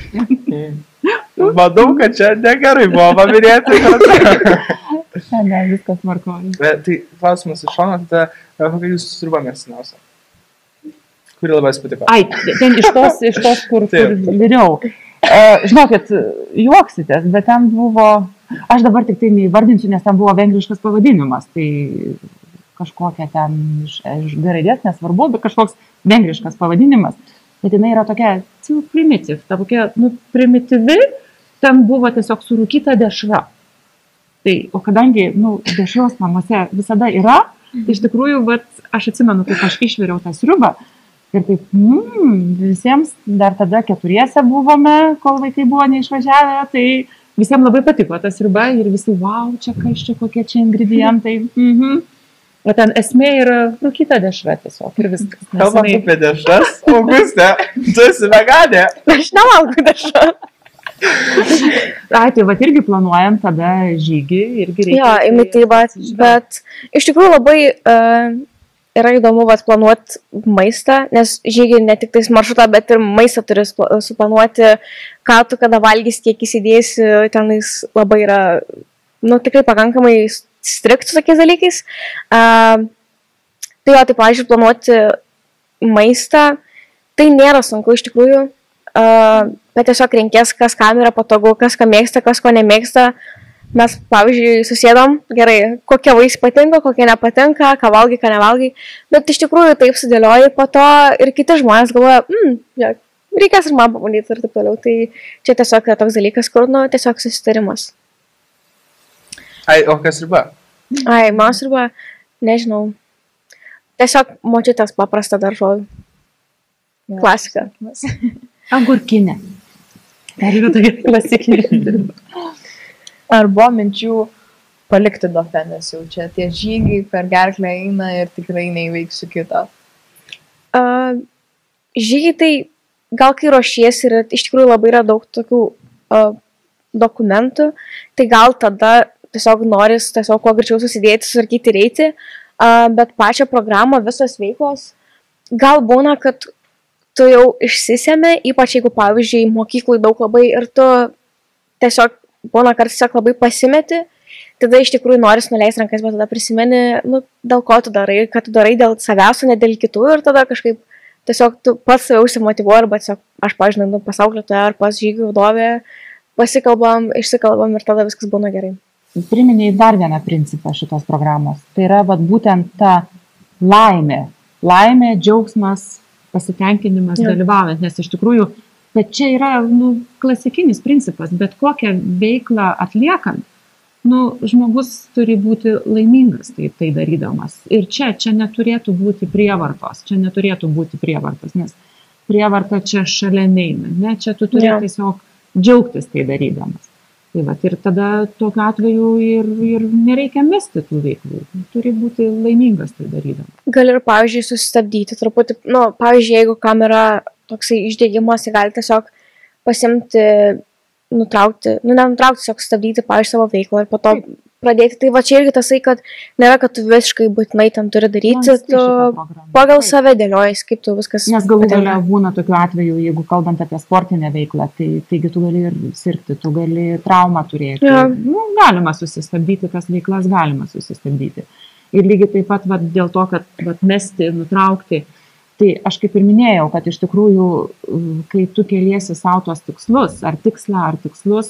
Manau, kad čia negerai buvo paminėti. Ne, ne, viskas markoja. Tai klausimas iš šono, tada kokia jūsų sriuba mėgstamiausia? Kuri labai patiko? Ai, ten iš tos, iš tos kur, kur viriau. Uh, žinokit, juoksitės, bet ten buvo, aš dabar tik tai neįvardinsiu, nes ten buvo vengriškas pavadinimas, tai kažkokia ten iš, iš garaidės, nesvarbu, bet kažkoks vengriškas pavadinimas. Bet jinai yra tokia primityv, ta tokia nu, primityvi, ten buvo tiesiog surūkyta dešra. Tai, o kadangi nu, dešros namuose visada yra, tai iš tikrųjų, vat, aš atsimenu, kaip aš išviriau tą sriubą ir taip, mm, visiems dar tada keturiese buvome, kol vaikai buvo neišvažiavę, tai visiems labai patiko ta sriuba ir visi, wow, čia kas čia, kokie čia ingredientai. Mhm. O ten esmė yra rūkyta dešra tiesiog ir viskas. Kalbant jinai... apie dešras, Auguste, tu esi veganė. Aš nevalgau dešrą. Ai, tai vat irgi planuojam tada žygį, irgi reikia. Jo, į mitybą, bet iš tikrųjų labai uh, yra įdomu vat, planuoti maistą, nes žygį ne tik tais maršrutą, bet ir maistą turi suplanuoti, ką tu kada valgys, kiek įsidėsi, tenais labai yra, nu, tikrai pakankamai strikt su tokiais dalykais. Uh, tai jo, tai, pavyzdžiui, planuoti maistą, tai nėra sunku iš tikrųjų, uh, bet tiesiog renkės, kas kam yra patogu, kas ką mėgsta, kas ko nemėgsta. Mes, pavyzdžiui, susėdom, gerai, kokie vaisiai patinka, kokie nepatinka, ką valgai, ką nevalgai, bet iš tikrųjų taip sudėlioji po to ir kiti žmonės galvoja, mm, ja, reikės ir man pabandyti ir taip toliau. Tai čia tiesiog yra toks dalykas, kur, nu, tiesiog susitarimas. Ai, o kas riba? Ai, man riba, nežinau. Tiesiog močiutės paprastą daržovį. Klasika. Agurkinė. Dar yra tokia klasikinė. Ar buvo minčių palikti Dofę, nes jau čia tie žygiai per gerklę eina ir tikrai neįveiksiu kito? Uh, žygiai tai gal kai ruošiesi ir iš tikrųjų labai yra daug tokių uh, dokumentų, tai gal tada tiesiog noris tiesiog kuo greičiau susidėti, susarkyti ir eiti, uh, bet pačią programą, visos veiklos, gal būna, kad tu jau išsisėmė, ypač jeigu, pavyzdžiui, mokyklai daug labai ir tu tiesiog būna, kad tiesiog labai pasimeti, tada iš tikrųjų noris nuleisti rankas, bet tada prisimeni, nu, dėl ko tu darai, kad tu darai dėl savęs, o ne dėl kitų ir tada kažkaip tiesiog tu pats save užsimotyvuoji arba tiesiog aš, pažinau, pasaulėtoje ar pas žygių vadovė, pasikalbam, išsikalbam ir tada viskas būna gerai. Priminėjai dar vieną principą šitos programos. Tai yra vat, būtent ta laimė. Laimė, džiaugsmas, pasitenkinimas ja. Dalyvaujant, nes iš tikrųjų, bet čia yra nu, klasikinis principas, bet kokią veiklą atliekant, nu, žmogus turi būti laimingas tai, tai darydamas. Ir čia, čia neturėtų būti prievartos, čia neturėtų būti prievartos, nes prievarta čia šalia neina, ne, čia tu turi ja. Tiesiog džiaugtis tai darydamas. Tai va, ir tada tokiu atveju ir, ir nereikia mesti tų veiklų, turi būti laimingas tai darydamas. Gali ir, pavyzdžiui, susistabdyti truputį, nu, pavyzdžiui, jeigu kam yra toksai išdėgymas, tai gali tiesiog pasimti, nutraukti, nu, nenutraukti, tiesiog stabdyti, pavyzdžiui, savo veiklą ir po to pradėti. Tai va čia irgi tasai, kad nėra, kad tu visiškai būtinai ten turi daryti, tu pagal Taip. Save dėliojasi, kaip tu viskas. Nes galų galia būna tokiu atveju, jeigu kalbant apie sportinę veiklą, tai taigi tu gali ir sirgti, tu gali traumą turėti. Ja. Nu, galima susistabdyti, tas veiklas galima susistabdyti. Ir lygiai taip pat va, dėl to, kad va, mesti, nutraukti, tai aš kaip ir minėjau, kad iš tikrųjų, kai tu keliesi savo tos tikslus, ar tikslą, ar tikslus,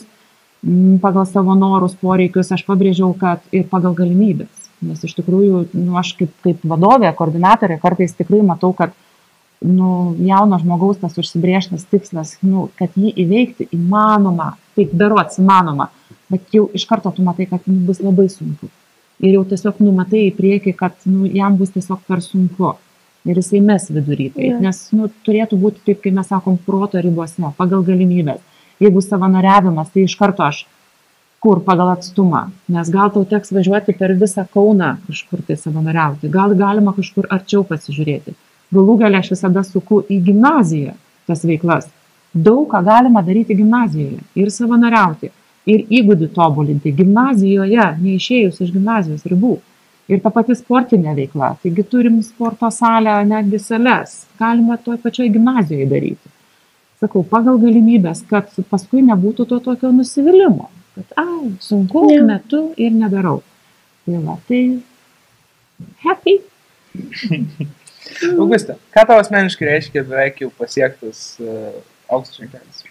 pagal savo norus, poreikius, aš pabrėžiau, kad ir pagal galimybės. Nes iš tikrųjų, nu, aš kaip, kaip vadovė, koordinatorė, kartais tikrai matau, kad nu, jauno žmogaus tas užsibrėžtas tikslas, nu, kad jį įveikti įmanoma, taip berods įmanoma, bet jau iš karto tu matai, kad nu, bus labai sunku. Ir jau tiesiog numatai į priekį, kad nu, jam bus tiesiog per sunku. Ir jisai mes vidurytai. Yeah. Nes nu, turėtų būti taip, kai mes sakom, proto ribose, pagal galimybės. Jeigu savanoriavimas, tai iš karto aš kur pagal atstumą, nes gal tau teks važiuoti per visą Kauną kažkur tai savanoriauti, gal galima kažkur arčiau pasižiūrėti. Galų gale aš visada suku į gimnaziją tas veiklas. Daug ką galima daryti gimnazijoje ir savanoriauti, ir įgūdį tobulinti gimnazijoje, neišėjus iš gimnazijos ribų. Ir ta pati sportinė veikla, taigi turim sporto salę, netgi sales, galima toj pačioj gimnazijoje daryti. Sakau, pagal galimybės, kad paskui nebūtų to tokio nusivylimmo, kad, ai, sunku, yeah. metu ir nedarau. Tai va, tai happy. Auguste, ką tau asmeniškai reiškia beveik jau pasiektas uh, aukso ženklelis?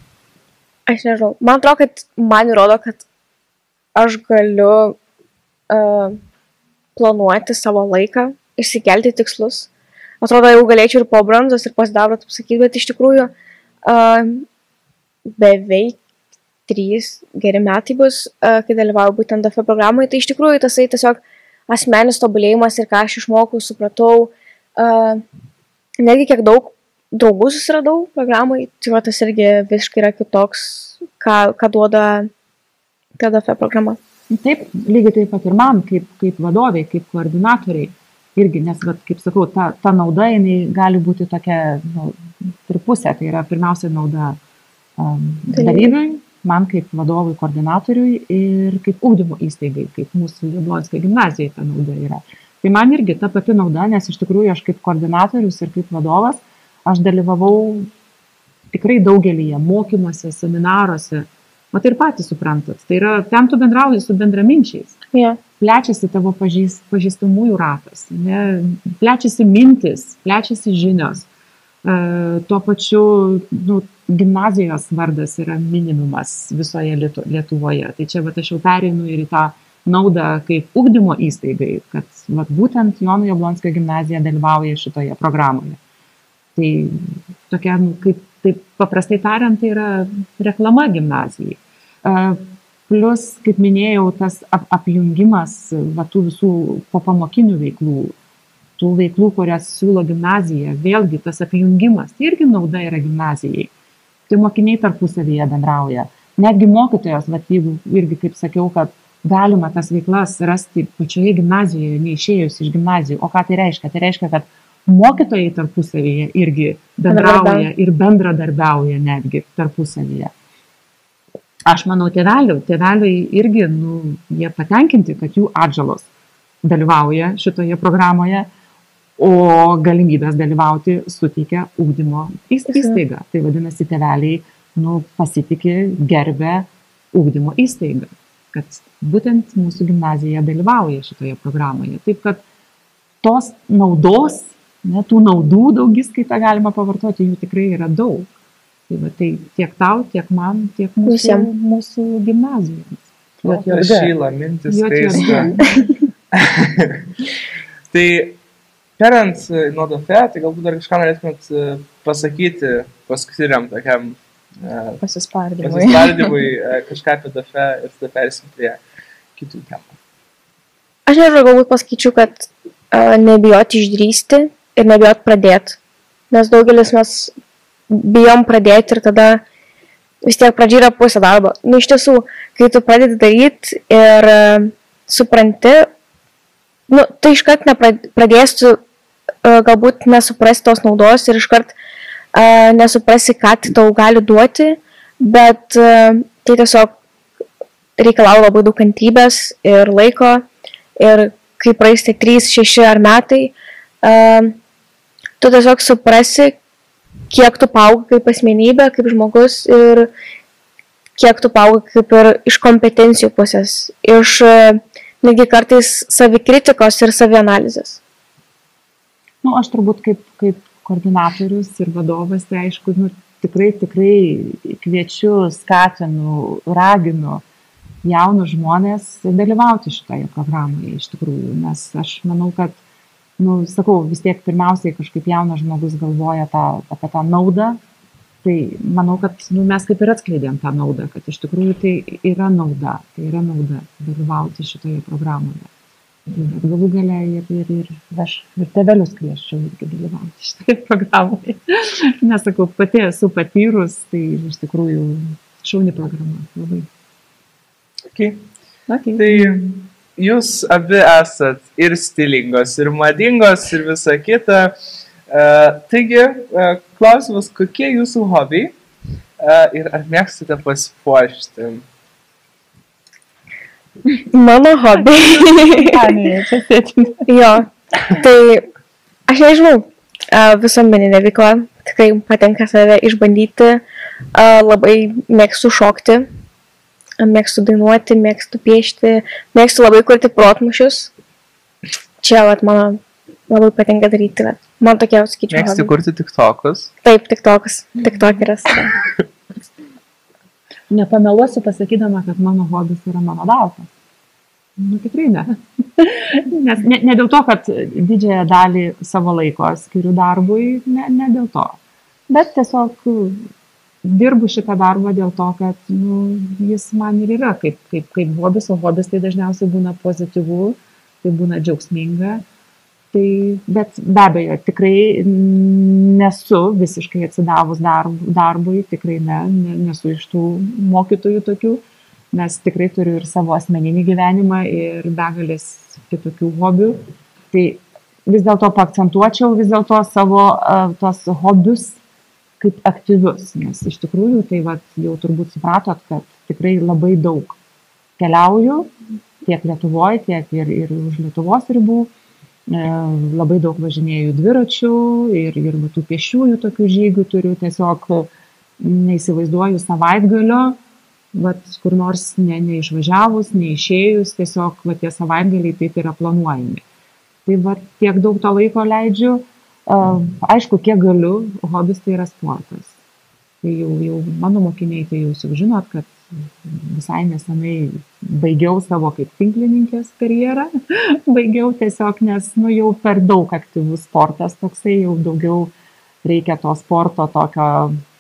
Aš nežinau, man atrodo, kad man įrodo, kad aš galiu uh, planuoti savo laiką, išsikelti tikslus. Atrodo, jau galėčiau ir po bronzos, ir po sidabro, taip sakyti, bet iš tikrųjų Uh, beveik trys geri metai bus, uh, kai dalyvauju būtent D F programoje. Tai iš tikrųjų tasai tiesiog asmenis tobulėjimas ir ką aš išmokau, supratau, uh, netgi kiek daug draugų susiradau programai, tai va tas irgi visiškai yra kitoks, ką, ką duoda ta D F programa. Taip, lygiai taip pat ir man, kaip, kaip vadoviai, kaip koordinatoriai. Irgi, nes, vat, kaip sakau, ta, ta nauda, jinai gali būti tokia nu, tripusė. Tai yra pirmiausia nauda um, dalyviui, man kaip vadovui, koordinatoriui ir kaip ugdymo įstaigai, kaip mūsų Jablonskio gimnazijai ta nauda yra. Tai man irgi ta pati nauda, nes iš tikrųjų aš kaip koordinatorius ir kaip vadovas, aš dalyvavau tikrai daugelyje mokymuose, seminaruose. O tai ir patys suprantat. Tai yra, ten tu bendrauji su bendraminčiais. Yeah. Plečiasi tavo pažįst, pažįstamųjų ratas, ne? Plečiasi mintis, plečiasi žinios. E, tuo pačiu nu, gimnazijos vardas yra minimumas visoje Lietu, Lietuvoje. Tai čia vat, aš jau pereinu ir į tą naudą kaip ugdymo įstaigai, kad vat, būtent Jono Jablonskio gimnazija dalyvauja šitoje programoje. Tai tokia, nu, kaip taip paprastai tariant, tai yra reklama gimnazijai. Plus, kaip minėjau, tas ap apjungimas va, tų visų popamokinių veiklų, tų veiklų, kurias siūlo gimnazija, vėlgi tas apjungimas, tai irgi nauda yra gimnazijai. Tai mokiniai tarpusavyje bendrauja. Netgi mokytojos, va, jeigu irgi, kaip sakiau, kad galima tas veiklas rasti pačioje gimnazijoje, neišėjus iš gimnazijų. O ką tai reiškia? Tai reiškia, kad mokytojai tarpusavyje irgi bendrauja ir bendradarbiauja netgi tarpusavyje. Aš manau, tėvelių, tėveliai irgi, nu, jie patenkinti, kad jų atžalos dalyvauja šitoje programoje, o galimybės dalyvauti suteikia ugdymo įstaigą. Tai vadinasi, tėveliai, nu, pasitikė, gerbė ugdymo įstaigą, kad būtent mūsų gimnazija dalyvauja šitoje programoje. Taip, kad tos naudos, ne, tų naudų daugiskaitą galima pavartoti, jų tikrai yra daug. Tai, va, tai tiek tau, tiek man, tiek mūsų, mūsų gimnazijoms. Šyla mintis skaista. Tai, perant nuo D F E, tai galbūt dar kažką norėtumėt pasakyti paskutiniam tokiam pasispardymui, pasispardymui kažką apie D F E ir tada persim prie kitų temų. Aš nežinau, galbūt pasakyčiau, kad uh, nebijoti išdrįsti ir nebijoti pradėti. Nes daugelis mes bijom pradėti ir tada vis tiek pradžia yra pusė darbo. Nu, iš tiesų, kai tu pradedi daryti ir uh, supranti, nu, tai iškart nepradėsiu uh, galbūt nesuprasti tos naudos ir iškart uh, nesuprasi, ką tai tau gali duoti, bet uh, tai tiesiog reikalauja labai daug kantrybės ir laiko ir kai praeis tai trys, šeši ar metai, uh, tu tiesiog suprasi, kiek tu paaugai kaip asmenybė, kaip žmogus ir kiek tu paaugai kaip ir iš kompetencijų pusės, iš uh, netgi kartais savikritikos ir savianalizės. Nu, aš turbūt kaip, kaip koordinatorius ir vadovas, tai aišku, nu, tikrai, tikrai kviečiu, skatinu, raginu jaunus žmonės dalyvauti šitoje programoje iš tikrųjų, nes aš manau, kad, nu, sakau, vis tiek pirmiausiai kažkaip jaunas žmogus galvoja tą, apie tą naudą, tai manau, kad nu, mes kaip ir atskleidėm tą naudą, kad iš tikrųjų tai yra nauda, tai yra nauda dalyvauti šitoje programoje. Bet galų gale ir, ir, ir aš ir tėvelius kvieščiau irgi dalyvauti šitoje programoje. Nesakau, pati esu patyrus, tai iš tikrųjų šauni programa labai. Okay. Okay. Tai jūs abi esat ir stilingos, ir madingos, ir visa kita. Uh, taigi, uh, klausimas, kokie jūsų hobiai uh, ir ar mėgstate pasipuošti? Mano hobiai. Jo, tai aš nežinau, uh, visuomeninė veikla tikrai patinka save išbandyti, uh, labai mėgstu šokti. Mėgstu dainuoti, mėgstu piešti, mėgstu labai kurti protmušius. Čia, vat, man labai patinka daryti, vat. Man tokie, sakyčiau, mėgsti hobi. Kurti tiktokus? Taip, tiktokas, tiktokeris. Nepameluosiu pasakydama, kad mano hobis yra mano darbas. Nu, tikrai ne. Nes ne, ne dėl to, kad didžiąją dalį savo laiko skiriu darbui, ne, ne dėl to. Bet tiesiog dirbu šitą darbą dėl to, kad nu, jis man ir yra kaip, kaip, kaip hobis, o hobis tai dažniausiai būna pozityvu, tai būna džiaugsminga. Tai, bet be abejo, tikrai nesu visiškai atsidavus darb, darbui, tikrai ne, ne, nesu iš tų mokytojų tokių, nes tikrai turiu ir savo asmeninį gyvenimą ir begalės kitokių hobių. Tai vis dėlto paakcentuočiau vis dėlto savo uh, tos hobius kaip aktyvius, nes iš tikrųjų tai vat, jau turbūt supratot, kad tikrai labai daug keliauju, tiek Lietuvoje, tiek ir, ir už Lietuvos ribų, e, labai daug važinėjau dviračių ir, ir tų pėsčiųjų tokių žygių turiu, tiesiog neįsivaizduoju savaitgalio, vat, kur nors ne, neišvažiavus, neišėjus, tiesiog vat, tie savaitgaliai taip yra planuojami. Tai vat, tiek daug to laiko leidžiu. Uh, aišku, kiek galiu, hobis tai yra sportas. Tai jau, jau mano mokiniai, tai jūs jau žinot, kad visai nesenai baigiau savo kaip tinklininkės karjerą. Baigiau tiesiog, nes nu, jau per daug aktyvus sportas, toksai jau daugiau reikia to sporto tokio,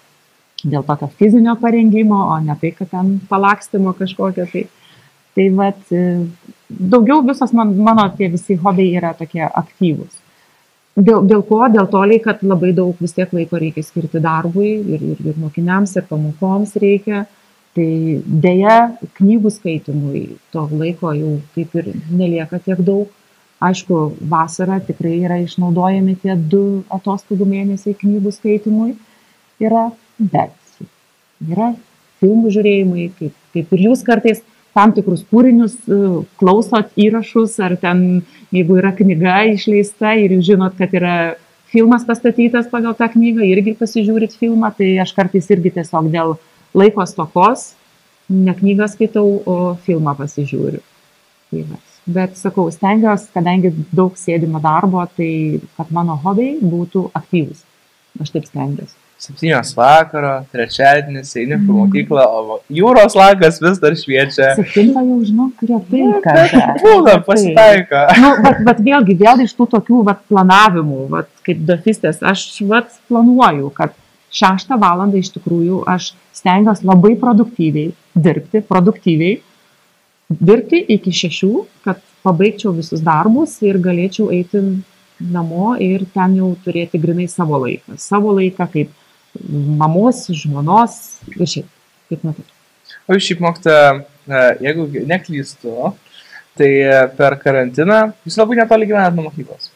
dėl tokio fizinio parengimo, o ne tai, kad ten palakstymo kažkokio. Tai, tai vat, daugiau visos man, mano tie visi hobiai yra tokie aktyvūs. Dėl, dėl ko? Dėl to, kad labai daug vis tiek laiko reikia skirti darbui ir, ir, ir mokiniams, ir pamokoms reikia. Tai dėja, knygų skaitimui to laiko jau kaip ir nelieka tiek daug. Aišku, vasara tikrai yra išnaudojami tie du atostogų mėnesiai knygų skaitimui. Yra, bet yra filmų žiūrėjimai, kaip, kaip ir jūs kartais tam tikrus kūrinius klausot įrašus, ar ten, jeigu yra knyga išleista ir jūs žinot, kad yra filmas pastatytas pagal tą knygą, irgi pasižiūrit filmą, tai aš kartais irgi tiesiog dėl laiko stokos ne knygą skaitau, o filmą pasižiūriu. Tai bet sakau, stengiuosi, kadangi daug sėdimo darbo, tai kad mano hobiai būtų aktyvūs. Aš taip stengiuosi. Septynios vakaro, trečiadienis, eini pro mokyklą, o jūros langas vis dar šviečia. Septintą jau žinau, retai kada. Būna, pasitaiko. Nu, bet, bet vėlgi, vėl iš tų tokių vat, planavimų, vat, kaip dafistės, aš vat, planuoju, kad šeštą valandą iš tikrųjų aš stengiuosi labai produktyviai dirbti, produktyviai dirbti iki šešių, kad pabaigčiau visus darbus ir galėčiau eiti namo ir ten jau turėti grinai savo laiką. Savo laiką kaip mamos, žmonos ir šiaip, kaip matai. O jūs šiaip mokite, jeigu neklystu, tai per karantiną jūs labai netoli gyvenat nuo mokyklos.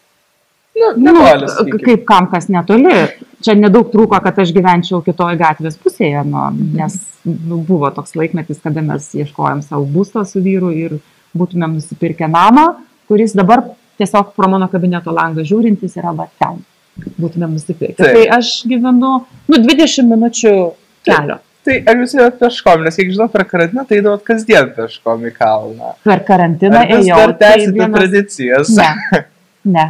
Nu, netoli, nu, kaip kam kas netoli. Čia nedaug trūko, kad aš gyvenčiau kitoj gatvės pusėje, nu, nes nu, buvo toks laikmetis, kada mes ieškojom savo būstą su vyru ir būtumėm nusipirkę namą, kuris dabar tiesiog pro mano kabineto langą žiūrintis yra va ten. Būtumėm nusipirkę. Tai. tai aš gyvenu, nu, dvidešimt minučių kelio. Tai, tai ar jūs ėjot peškom, nes kiek žinau, per karantiną tai eidavot kasdien peškom į kalną. Per karantiną ėjau. Ar jūs dar tęsite vienas... tradicijas? Ne, ne.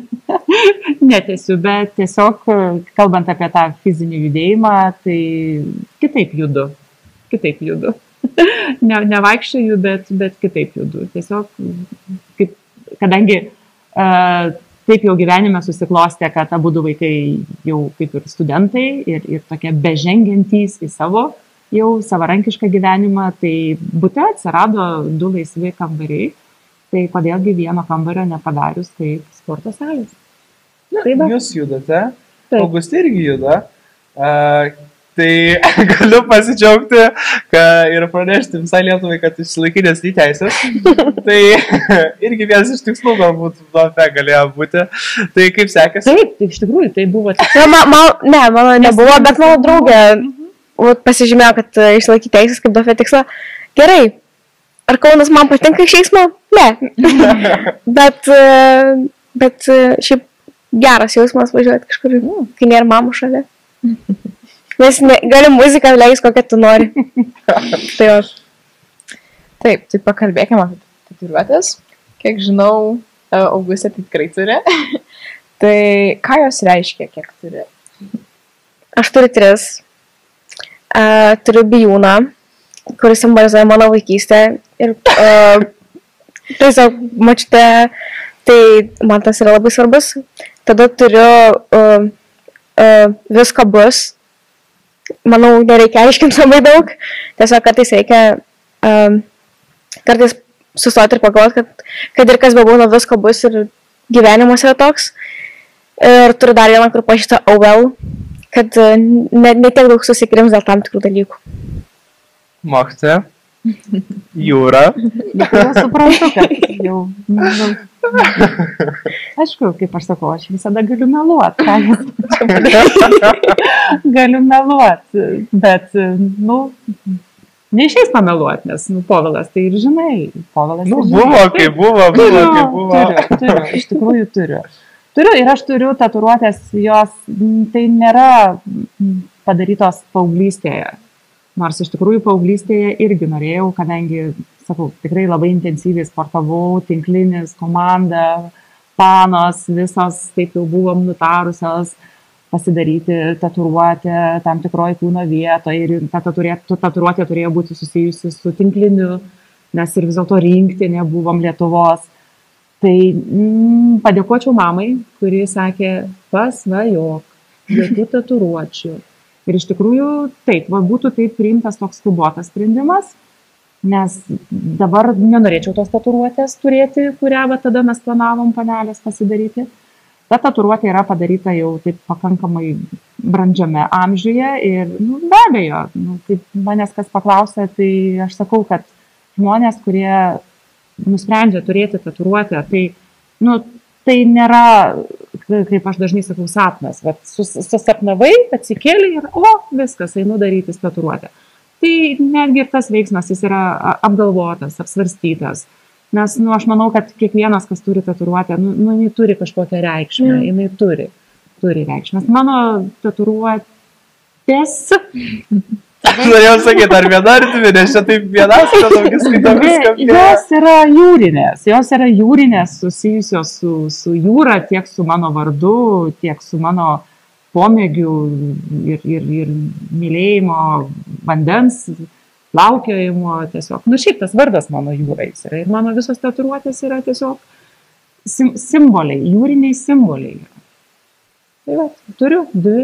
Netesiu, bet tiesiog, kalbant apie tą fizinį judėjimą, tai kitaip judu. Kitaip judu. Ne, nevaikščioju, bet, bet kitaip judu. Tiesiog, kaip, kadangi uh, taip jau gyvenime susiklostė, kad abu du vaikai jau kaip ir studentai ir, ir tokie bežengiantys į savo jau savarankišką gyvenimą, tai bute atsirado du laisvi kambariai, tai kodėlgi vieno kambario nepadarius, tai sporto salės. Na, tai jūs judate, Augustė irgi juda, uh, tai galiu pasidžiaugti ir pranešti visai Lietuvai, kad išsilaikinės į teisės. Tai irgi vienas iš tikslų galbūt duote galėjo būti. Tai kaip sekėsi? Taip, tai iš tikrųjų tai buvo. Na, ma, ma, ne, mano nebuvo, bet mano draugė uh-huh. pasižymėjo, kad išlaikyti teisės kaip duote tikslą. Gerai, ar Kaunas man patinka iš eismo? Ne. bet, bet šiaip geras jausmas važiuoti kažkur, kai nėra mamų šalia. Nes ne, gali muziką leis, kokią tu nori. Tai aš. Taip, tai pakalbėkime apie tatuiruotės. Kiek žinau, Augustė tai tikrai turi. Tai ką jos reiškia, kiek turi? Aš turiu tris. Uh, turiu bijūną, kuris simbolizuoja mano vaikystę. Ir uh, tiesiog mačiute, tai man tas yra labai svarbus. Tada turiu uh, uh, visko bus. Manau, nereikia aiškinti labai daug, tiesiog kartais reikia um, kartais sustoti ir pagalvoti, kad, kad ir kas bebūna, visko bus ir gyvenimas yra toks. Ir turiu dar vieną, kur pašyta O L, kad ne, ne tiek daug susikrims dėl tam tikrų dalykų. Mokytoja, Jūra. Bet jau suprantu, kad jau... Nu, aišku, kaip aš sakau, aš visada galiu meluoti. Galiu meluoti, bet, nu, neišeis pameluoti, nes, nu, Povilas, tai ir žinai. Povilas nu, ir žinai. Buvo, kai buvo, buvo, kai buvo. Turiu, turiu, iš tikrųjų turiu. Turiu ir aš turiu tatuiruotės, jos, tai nėra padarytos paauglystėje. Nors iš tikrųjų paauglystėje irgi norėjau, kadangi, sakau, tikrai labai intensyviai sportavau, tinklinis, komanda, panos, visos taip jau buvom nutarusios pasidaryti tatuiruotę tam tikroje kūno vietoje ir ta tatuiruotė turėjo būti susijusi su tinkliniu, nes ir vis dėlto rinktinė buvom Lietuvos. Tai mm, padėkočiau mamai, kuri sakė, pasvajok. jokių tatuiruočių. Ir iš tikrųjų, taip, va, būtų taip priimtas toks skubotas sprendimas, nes dabar nenorėčiau tos tatuiruotės turėti, kurią va, tada mes planavom panelės pasidaryti. Ta tatuiruotė yra padaryta jau taip pakankamai brandžiame amžiuje ir nu, be abejo, nu, kaip manęs kas paklausė, tai aš sakau, kad žmonės, kurie nusprendžia turėti tatuiruotę, tai, nu, tai nėra, kaip aš dažnai sakau, sapnas. Vat, sus, susapnavai, atsikėlė ir, o, viskas, einu daryti tatuiruotę. Tai netgi ir tas veiksmas, jis yra apgalvotas, apsvarstytas. Nes, nu, aš manau, kad kiekvienas, kas turi tatuiruotę, nu, nu, jinai turi kažkokią reikšmę, mm. jinai turi, turi reikšmę. Mano tatuiruotės... Norėjau sakyti, ar viena ar dvi, nes čia taip vienas, kad daugis skaitau viską. Jos yra jūrinės, jos yra jūrinės susijusios su, su jūra, tiek su mano vardu, tiek su mano pomėgiu ir, ir, ir mylėjimo vandens, plaukiojimo tiesiog. Nu šiaip tas vardas mano jūrais yra ir mano visos tatuiruotės yra tiesiog sim, simboliai, jūriniai simboliai. Tai va, turiu dvi.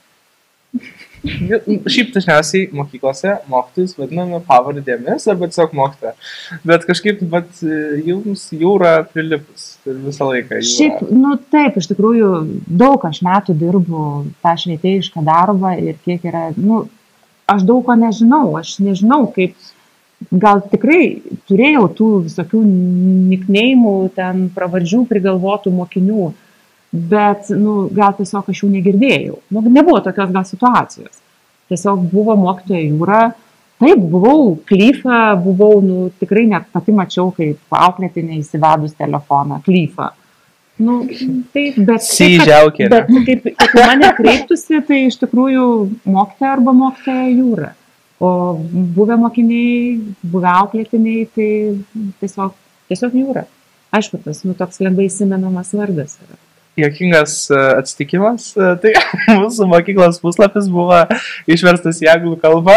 Šiaip dažniausiai mokyklose mokytojus vadiname pavardėmis arba tiesiog mokytoja. Bet kažkaip vat, jums jūra prilipus ir visą laiką jūra. Šiaip, nu taip, iš tikrųjų daug aš metų dirbu tą švietėjišką darbą ir kiek yra, nu, aš daug ko nežinau, aš nežinau, kaip, gal tikrai turėjau tų visokių nikneimų, ten pravardžių prigalvotų mokinių, bet, nu, gal tiesiog aš jų negirdėjau. Nu, nebuvo tokios gal situacijos. Tiesiog buvo mokytoja jūra. Taip, buvau klyfa, buvau, nu, tikrai net pati mačiau, kaip auklėtinė įsivedus telefoną, klyfa. Nu, taip, bet... Sižiaukė. Bet kaip, kaip mane kreiptųsi, tai iš tikrųjų mokytoja arba mokytoja jūra. O buvę mokiniai, buvę auklėtiniai, tai tiesiog, tiesiog jūra. Aišku, tas, nu, toks lengvai įsimenamas vardas yra. Jokingas atsitikimas, tai mūsų mokyklos puslapis buvo išverstas į anglų kalbą.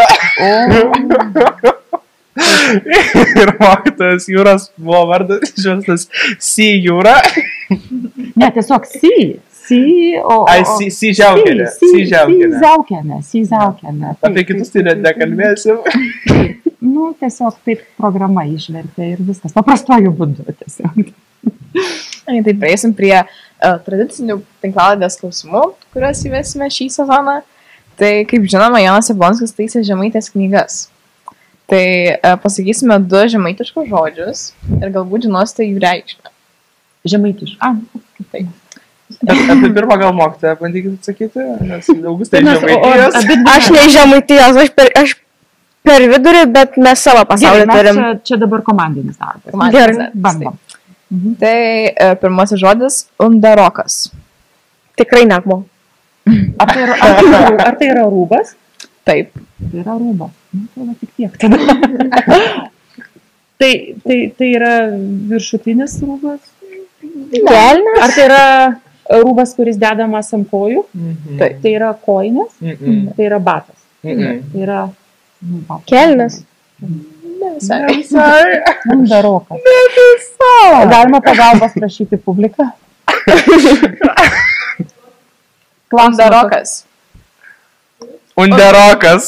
O. Ir mokytojas jūros buvo vardas išverstas Si jūra. Ne, tiesiog Si. Si, o... Ai, Si, Si žiaukienė. Si, Si žiaukienė. Si žiaukienė. Si žiaukienė. Apie kitus tai net nekalbėsim. Nu, tiesiog taip programa išvertė ir viskas. Paprastuoju būdu tiesiog. Tai prieisim prie uh, tradicinių tinklaladės klausimų, kuriuos įvesime šį sezoną. Tai, kaip žinoma, Jonas Jablonskis taisė žemaitės knygas. Tai uh, pasakysime du žemaitiškus žodžius ir galbūt žinosite jų reikšmę. Žemaitiškus. A, taip. Apie pirmą gal mokytoją bandykit atsakyti, nes Augustai žemaitijos. Aš ne žemaitijos, aš per, aš per vidurį, bet mes savo pasaulį turim. Čia, čia dabar komandinis darbas. Komandinis darbas. Bandom. Mhm. Tai e, pirmasis žodis – undarokas. Tikrai nekmo. Ar tai yra, ar tai yra, ar tai yra rūbas? Taip. Tai yra rūbas. Nu, tai yra tik tiek. Tada. tai, tai, tai yra viršutinis rūbas? Kelnes. Ar tai yra rūbas, kuris dedamas ant kojų? Mhm. Tai, tai yra koinės? Mhm. Tai yra batas? Mhm. Tai yra... Nu, batas. Kelnes. Ne visai. Ne visai. Undarokas. Ne visai. Galima pagalbos prašyti publiką? Undarokas. Undarokas.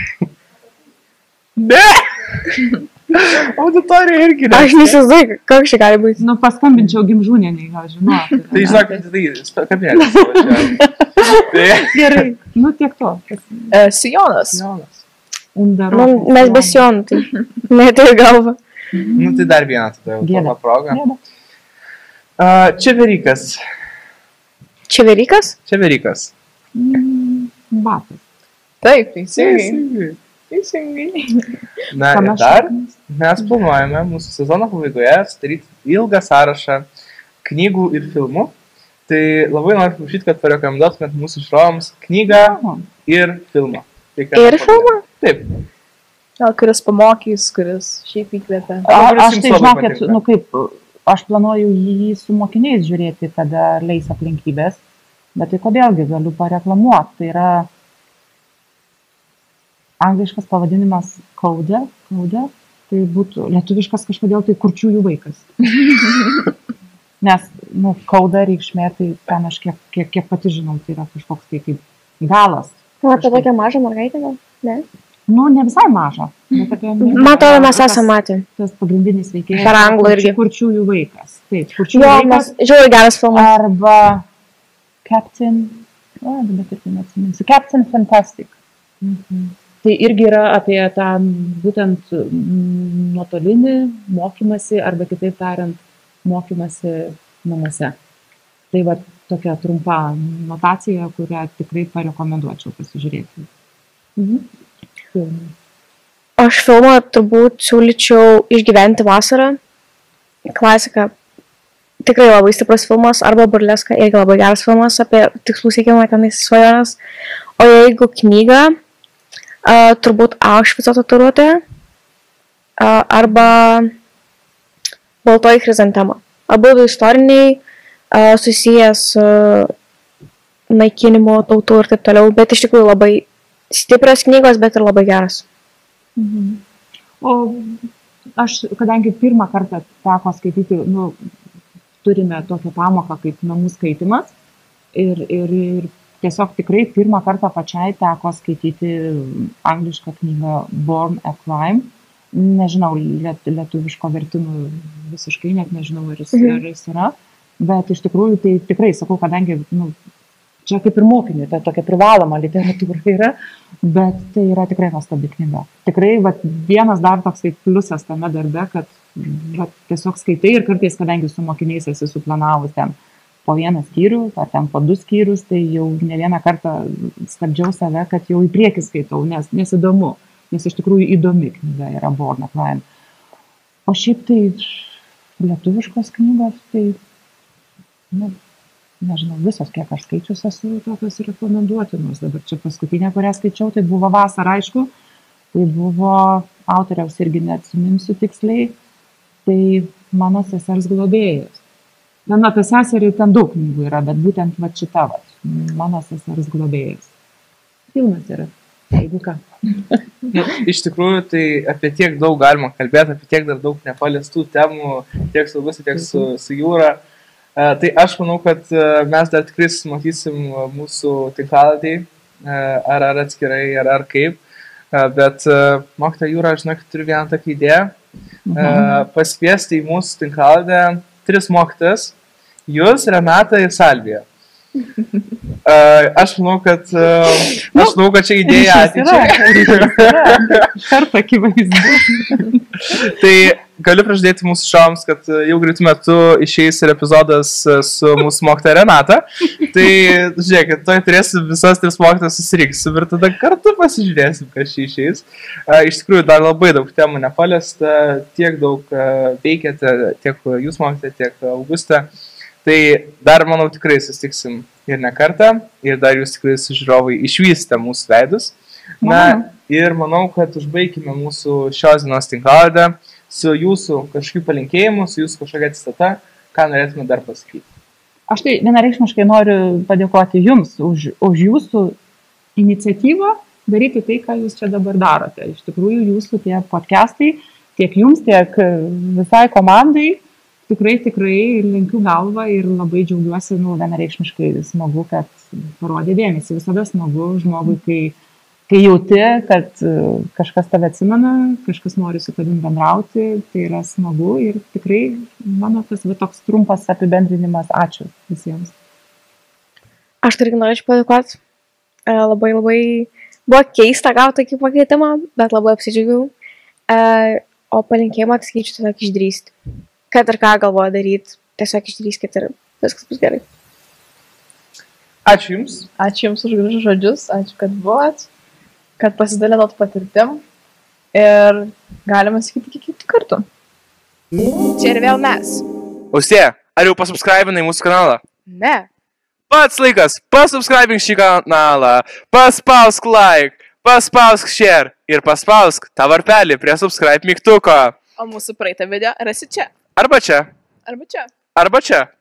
Ne. Auditorija irgi ne. Aš neįsivaizduoju, koks čia gali būti. Nu, paskambinčiau Gimžūnienei, gal žinoti. Tai žinok, tai kabinėtis. Gerai, nu tiek to. E, sijonas. Jonas. Undarokas. Nu, mes be sijonų, tai neturiu galvą. Nu, tai dar vieną tada jau Gėda. toną progą. Gėda. Uh, Čeverikas. Čeverikas? Čeverikas. Mm, batas. Taip, teisingai. Teisingai. Teisingai. Na ir dar mes planuojame mūsų sezono pabaigoje sudaryti ilgą sąrašą knygų ir filmų. Tai labai noriu prašyti, kad parekomenduotumėt mūsų žiūrovams knygą ir filmą. Ir filmą? Taip. Gal kuris pamokys, kuris šiaip įkvėpia. A, kuris aš jums tai labai žinokit, patinka? nu kaip, aš planuoju jį su mokiniais žiūrėti, kada leis aplinkybės, bet tai kodėlgi galiu pareklamuoti. Tai yra angliškas pavadinimas Kauda, Kauda, tai būtų lietuviškas kažkodėl tai kurčiųjų vaikas. Nes nu, kauda reikšmė, tai ten aš kiek, kiek, kiek pati žinau, tai yra kažkoks tai kaip galas. O apie tokią mažą mergaitę gal? Ne? Nu, ne visai maža. Bet apie... Man atrodo, mes esame matę. Tas pagrindinis veikėjas. Per anglų irgi. Kurčiųjų vaikas. Taip, kurčiųjų Jo, vaikas. mes žiūrėjau geras filmas. Arba Captain, o, dabar irgi neatsiminsiu, Captain Fantastic. Mhm. Tai irgi yra apie tą būtent nuotolinį mokymasi, arba kitaip tariant, mokymasi namuose. Tai va tokia trumpa notacija, kurią tikrai parekomenduočiau pasižiūrėti. Mhm. Filmai. Aš filmą turbūt siūlyčiau Išgyventi vasarą. Klasika. Tikrai labai stiprus filmas. Arba Burleska, irgi labai geras filmas apie tikslų siekimą tenais svajonės. O jeigu knyga, uh, turbūt Aušvico tatuiruotė uh, arba Baltoji chrizantema. Abu istoriniai uh, susijęs su uh, naikinimu tautų ir taip toliau, bet iš tikrųjų labai stiprios knygos, bet ir labai geras. Mhm. O aš, kadangi pirmą kartą teko skaityti, nu, turime tokią pamoką kaip namų skaitimas ir, ir, ir tiesiog tikrai pirmą kartą pačiai teko skaityti anglišką knygą Born a Crime. Nežinau, liet, lietuviško vertimų visiškai net nežinau, ar jis, mhm. ar jis yra, bet iš tikrųjų tai tikrai sakau, kadangi, nu, čia kaip ir mokiniui, tai tokia privaloma literatūra yra, bet tai yra tikrai nuostabi knyga. Tikrai va, vienas dar toksai pliusas tame darbe, kad va, tiesiog skaitai ir kartais, kadangi su mokiniais esi suplanavus ten po vieną skyrių, ar ten po du skyrius, tai jau ne vieną kartą stabdžiau save, kad jau į priekį skaitau, nes, nes įdomu, nes iš tikrųjų įdomi knyga yra Born a Crime. O šiaip tai lietuviškos knygos, tai ne, nežinau, visos, kiek aš skaičius esu, tokios rekomenduotinos. Dabar čia paskutinė, kurią skaičiau, tai buvo Vasara, aišku. Tai buvo autoriaus irgi neatsiminsiu tiksliai. Tai Mano sesers globėjas. Ten apie seserį ten daug knygų yra, bet būtent va šita, va, Mano sesers globėjas. Filmas yra, jeigu ką. Nu, iš tikrųjų, tai apie tiek daug galima kalbėti, apie tiek dar daug nepaliestų temų, tiek su Auguste, tiek su, su Jūra. Uh, tai aš manau, kad uh, mes dar tikrai sumatysim uh, mūsų tinklaladį, uh, ar, ar atskirai, ar, ar kaip. Uh, bet uh, mokytoja Jūra, aš žinau, kad turiu vieną tokią idėją. Uh, pasikviesti į mūsų tinklaladę tris mokytojas. Jūs, Renata ir Salvija. Uh, aš manau, kad uh, aš manau, kad čia idėja ateičiai. Kartą akivaizdu. Tai galiu pražadėti mūsų šoms, kad jau greitų metu išeis ir epizodas su mūsų mokytoja Renata. Tai žiūrėkit, toj turėsim visas tris mokytojas susirinksim ir tada kartu pasižiūrėsim, kas čia išeis. Uh, iš tikrųjų, dar labai daug temų nepaliesta, tiek daug uh, veikėte, tiek jūs mokytoja, tiek Auguste. Tai dar, manau, tikrai susitiksim ir ne kartą, ir dar jūs tikrai su žiūrovai išvysite mūsų veidus. Na, ir manau, kad užbaigime mūsų šios dienos tinklaladę su jūsų kažkokiu palinkėjimu, su jūsų kažkokia citata, ką norėtume dar pasakyti. Aš tai vienareikšmiškai noriu padėkoti jums už, už jūsų iniciatyvą daryti tai, ką jūs čia dabar darote. Iš tikrųjų, jūsų tie podcastai, tiek jums, tiek visai komandai, tikrai, tikrai lenkiu galvą ir labai džiaugiuosi, nu, vienareikšmiškai smagu, kad parodė dėmesį. Visada smagu žmogui, kai, kai jauti, kad kažkas tave atsimena, kažkas nori su tavim bendrauti, tai yra smagu ir tikrai, mano tas va, toks trumpas apibendrinimas. Ačiū visiems. Aš tai irgi norėčiau padėkoti. Labai, labai buvo keista gauti tokį pakvietimą, bet labai apsidžiaugiau. O palinkėjimą tai skaičiu tiesiog išdrįsti. Kad ir ką galvoja daryti, tiesiog išdrįskit ir viskas bus gerai. Ačiū Jums. Ačiū Jums už gražius žodžius, ačiū, kad buvot, kad pasidalinot patirtim ir galima sakyti iki kitų kartų. Čia ir vėl mes. Austė, ar jau pasubscribinai mūsų kanalą? Ne. Pats laikas, pasubscribink šį kanalą, paspausk like, paspausk share ir paspausk tą varpelį prie subscribe mygtuko. O mūsų praeitą video rasi čia. Arba čia. Arba čia. Arba čia.